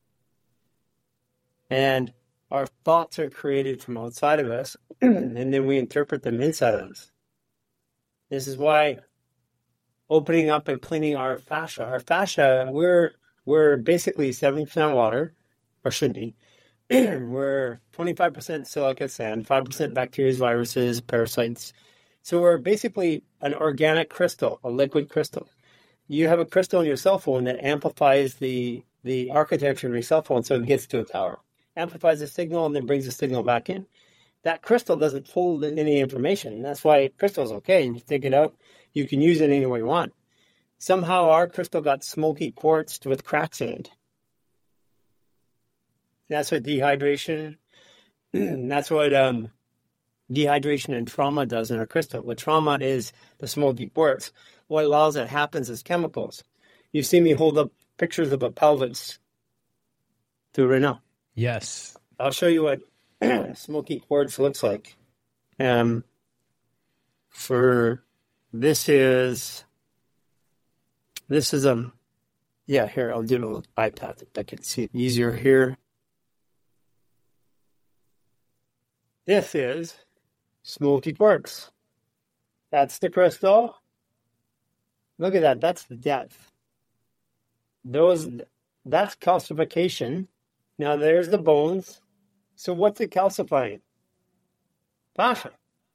And our thoughts are created from outside of us, and then we interpret them inside of us. This is why opening up and cleaning our fascia, we're basically 70% water, or should be. We're 25% silica sand, 5% bacteria, viruses, parasites. So we're basically an organic crystal, a liquid crystal. You have a crystal on your cell phone that amplifies the architecture of your cell phone so it gets to a tower. Amplifies the signal and then brings the signal back in. That crystal doesn't hold any information. That's why crystal's okay. And you take it out, you can use it any way you want. Somehow our crystal got smoky quartz with cracks in it. That's what dehydration, that's what dehydration and trauma does in our crystal. What trauma is the smoky quartz. What allows it happens is chemicals. You've seen me hold up pictures of a pelvis to right now. Yes. I'll show you what smoky quartz looks like. This is here, I'll do it on the iPad. I can see it easier here. This is smoky quartz. That's the crystal. Look at that. That's the depth. That's calcification. Now there's the bones. So what's it calcifying? Fascia.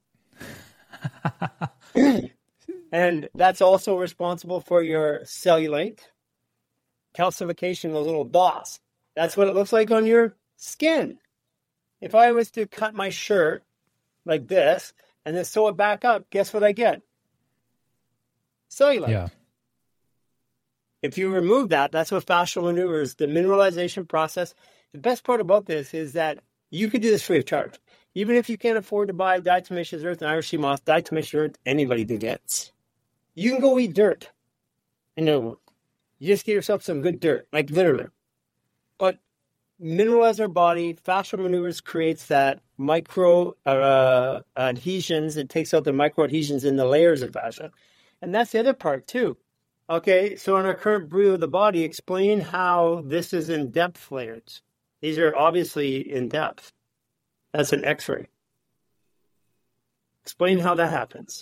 And that's also responsible for your cellulite. Calcification, the little dots. That's what it looks like on your skin. If I was to cut my shirt like this and then sew it back up, guess what I get? Cellulite. Yeah. If you remove that, that's what fascial maneuvers, the mineralization process. The best part about this is that you could do this free of charge. Even if you can't afford to buy diatomaceous earth and Irish sea moss, diatomaceous earth, anybody can get. You can go eat dirt. You just get yourself some good dirt, like literally. But mineralize our body, fascial maneuvers creates that micro adhesions. It takes out the micro adhesions in the layers of fascia. And that's the other part too. Okay, so in our current brew of the body, explain how this is in depth layers. These are obviously in depth. That's an X-ray. Explain how that happens.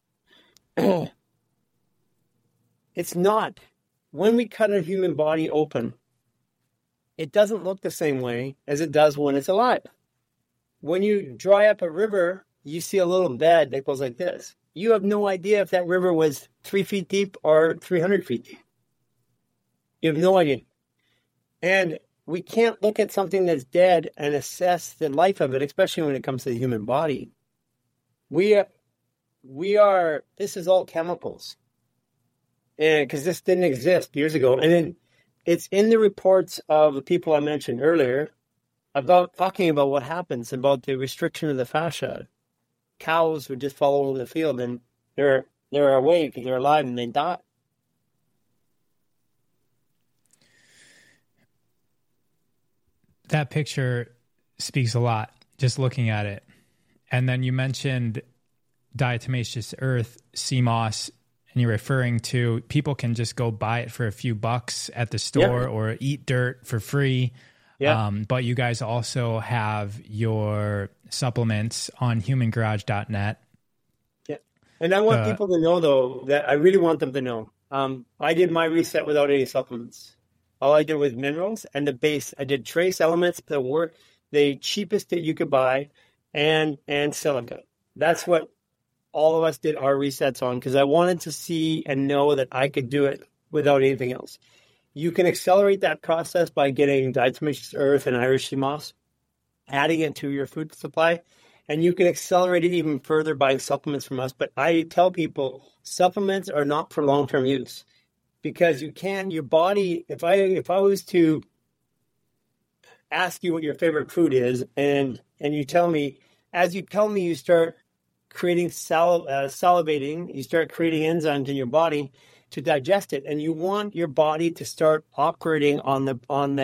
It's not. When we cut a human body open, it doesn't look the same way as it does when it's alive. When you dry up a river, you see a little bed that goes like this. You have no idea if that river was 3 feet deep or 300 feet deep. You have no idea. And we can't look at something that's dead and assess the life of it, especially when it comes to the human body. This is all chemicals. And because this didn't exist years ago. And then it's in the reports of the people I mentioned earlier about talking about what happens about the restriction of the fascia. Cows would just follow in the field and they're awake, they're alive, and they die. That picture speaks a lot, just looking at it. And then you mentioned diatomaceous earth, sea moss, and you're referring to people can just go buy it for a few bucks at the store or eat dirt for free. Yeah. But you guys also have your supplements on humangarage.net. Yeah. And I want people to know, though, that I really want them to know. I did my reset without any supplements. All I did was minerals and the base. I did trace elements that were the cheapest that you could buy and silica. That's what all of us did our resets on because I wanted to see and know that I could do it without anything else. You can accelerate that process by getting diatomaceous earth and Irish sea moss, adding it to your food supply, and you can accelerate it even further buying supplements from us. But I tell people supplements are not for long-term use because your body, if I was to ask you what your favorite food is and you tell me, as you tell me, you start creating salivating, you start creating enzymes in your body to digest it, and you want your body to start operating on the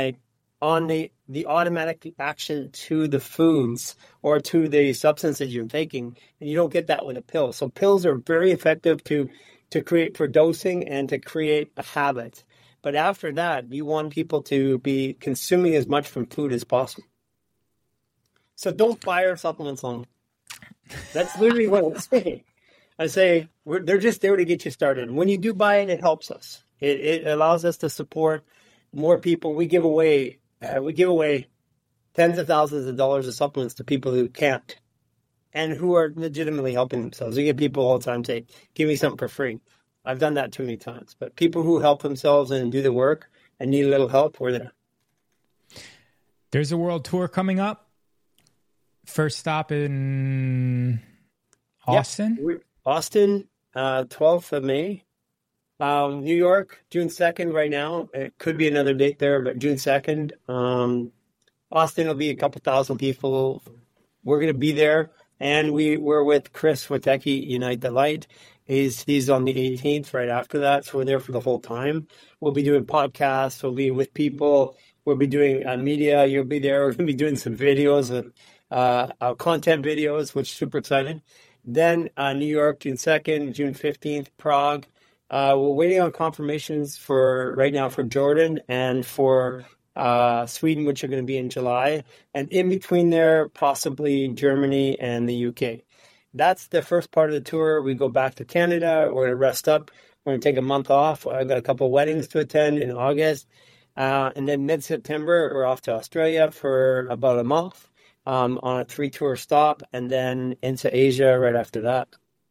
automatic action to the foods or to the substances you're taking, and you don't get that with a pill. So pills are very effective to create for dosing and to create a habit. But after that, you want people to be consuming as much from food as possible. So don't buy our supplements on. That's literally what I'm saying. I say they're just there to get you started. When you do buy it, it helps us. It allows us to support more people. We give away tens of thousands of dollars of supplements to people who can't and who are legitimately helping themselves. We get people all the time say, "Give me something for free." I've done that too many times. But people who help themselves and do the work and need a little help, we're there. There's a world tour coming up. First stop in Austin. Yeah, Austin, 12th of May. New York, June 2nd right now. It could be another date there, but June 2nd. Austin will be a couple thousand people. We're going to be there. And we're with Chris Witecki, Unite the Light. He's on the 18th right after that. So we're there for the whole time. We'll be doing podcasts. We'll be with people. We'll be doing media. You'll be there. We're going to be doing some videos, content videos, which is super exciting. Then New York, June 2nd, June 15th, Prague. We're waiting on confirmations right now for Jordan and for Sweden, which are going to be in July. And in between there, possibly Germany and the UK. That's the first part of the tour. We go back to Canada. We're going to rest up. We're going to take a month off. I've got a couple of weddings to attend in August. And then mid-September, we're off to Australia for about a month on a 3-tour stop, and then into Asia right after that.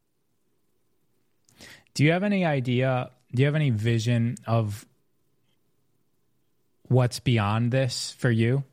Do you have any vision of what's beyond this for you?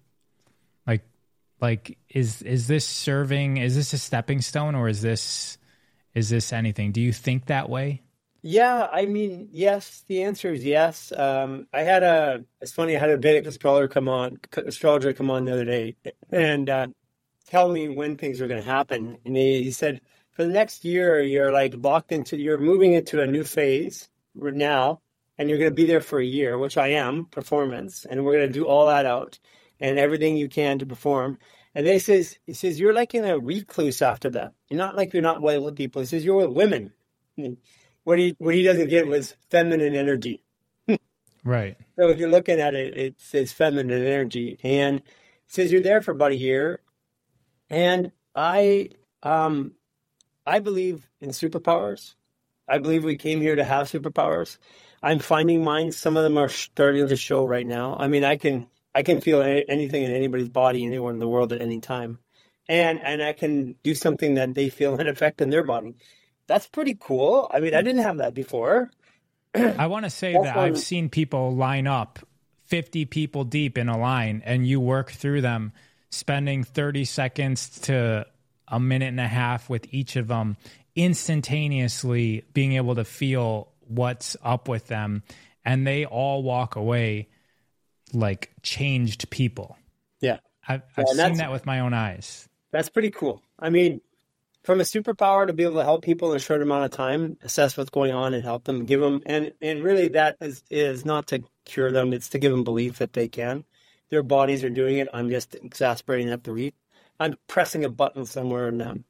Like is this a stepping stone, or is this anything? Do you think that way? Yeah, I mean, yes, the answer is yes. It's funny, I had a Vedic astrologer come on the other day and tell me when things are going to happen. And he said, for the next year, you're you're moving into a new phase now, and you're going to be there for a year, which I am, performance, and we're going to do all that out and everything you can to perform. And then he says, you're like in a recluse after that. You're not with people. He says, you're with women. What he doesn't get was feminine energy. Right. So if you're looking at it, it says feminine energy. And it says you're there for about a year. And I believe in superpowers. I believe we came here to have superpowers. I'm finding mine. Some of them are starting to show right now. I mean, I can feel anything in anybody's body, anywhere in the world at any time. And I can do something that they feel an effect in their body. That's pretty cool. I mean, I didn't have that before. I want to say that I've seen people line up 50 people deep in a line, and you work through them, spending 30 seconds to a minute and a half with each of them, instantaneously being able to feel what's up with them. And they all walk away like changed people. Yeah. I've seen that with my own eyes. That's pretty cool. I mean, from a superpower to be able to help people in a short amount of time, assess what's going on and help them, give them, and really that is not to cure them. It's to give them belief that they can. Their bodies are doing it. I'm just exasperating up the reef. I'm pressing a button somewhere in them.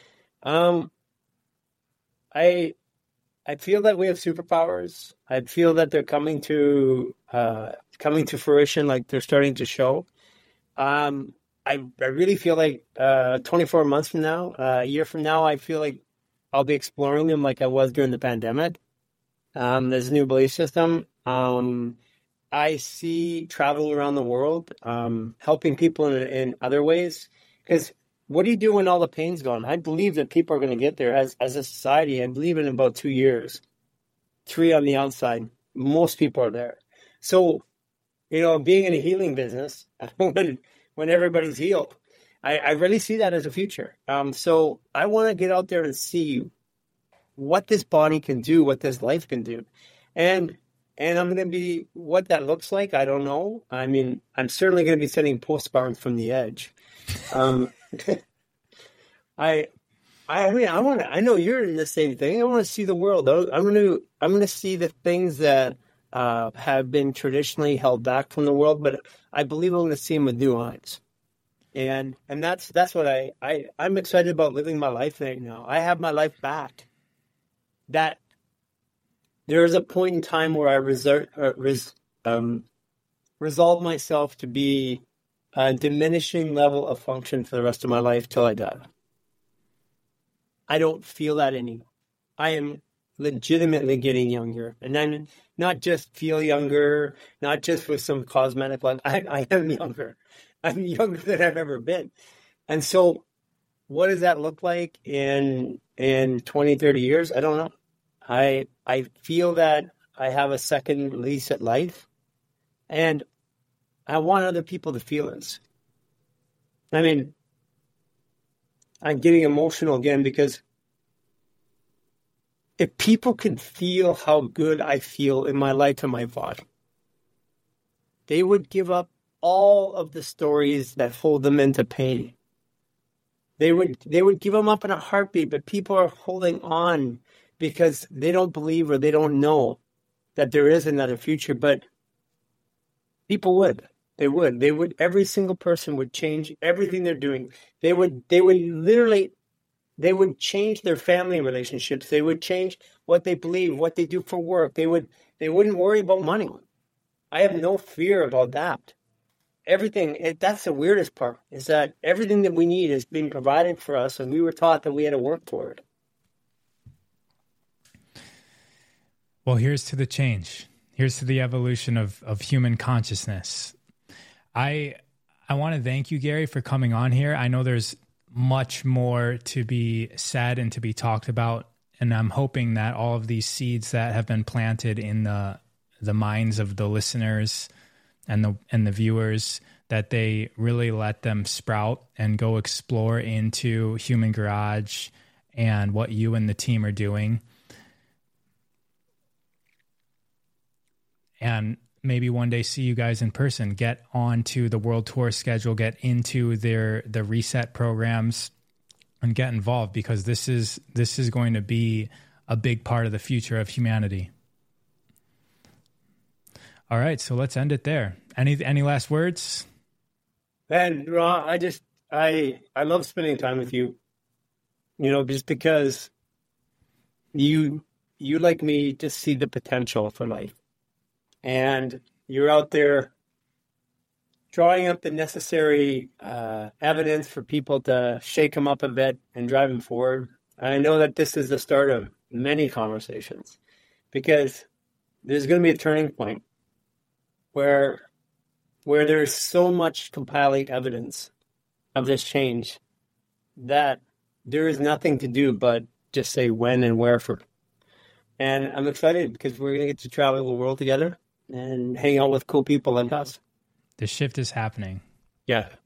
I feel that we have superpowers. I feel that they're coming to fruition, like they're starting to show. I really feel like 24 months from now, a year from now, I feel like I'll be exploring them like I was during the pandemic. There's a new belief system. I see traveling around the world, helping people in other ways. Because what do you do when all the pain's gone? I believe that people are going to get there as a society. I believe in about 2 years, 3 on the outside. Most people are there. So, being in a healing business, when everybody's healed, I really see that as a future. So I want to get out there and see what this body can do, what this life can do. And I'm going to be, what that looks like, I don't know. I mean, I'm certainly going to be sending postcards from the edge. I mean, I know you're in the same thing. I want to see the world. I'm going to see the things that have been traditionally held back from the world, but I believe I'm going to see them with new eyes. And that's what I'm excited about, living my life right now. I have my life back. That there is a point in time where I resolve myself to be a diminishing level of function for the rest of my life till I die. I don't feel that anymore. I am legitimately getting younger, and I'm not just feel younger, not just with some cosmetic one. I am younger. I'm younger than I've ever been. And so what does that look like in 20, 30 years? I don't know. I feel that I have a second lease at life, and I want other people to feel this. I mean, I'm getting emotional again because if people could feel how good I feel in my life and my body, they would give up all of the stories that hold them into pain. They would give them up in a heartbeat, but people are holding on because they don't believe or they don't know that there is another future. But people would. They would. Every single person would change everything they're doing. They would change their family relationships. They would change what they believe, what they do for work. They wouldn't worry about money. I have no fear about that. That's the weirdest part, is that everything that we need is being provided for us, and we were taught that we had to work for it. Well, here's to the change. Here's to the evolution of human consciousness. I want to thank you, Gary, for coming on here. I know there's much more to be said and to be talked about, and I'm hoping that all of these seeds that have been planted in the minds of the listeners and the viewers, that they really let them sprout and go explore into Human Garage and what you and the team are doing. And maybe one day see you guys in person, get onto the world tour schedule, get into the reset programs, and get involved, because this is going to be a big part of the future of humanity. All right, so let's end it there. Any last words? Man, Ron, I love spending time with you. Just because you like me just see the potential for life. And you're out there drawing up the necessary evidence for people to shake them up a bit and drive them forward. I know that this is the start of many conversations, because there's going to be a turning point where there's so much compiling evidence of this change that there is nothing to do but just say when and where for. And I'm excited because we're going to get to travel the world together and hang out with cool people like us. The shift is happening. Yeah.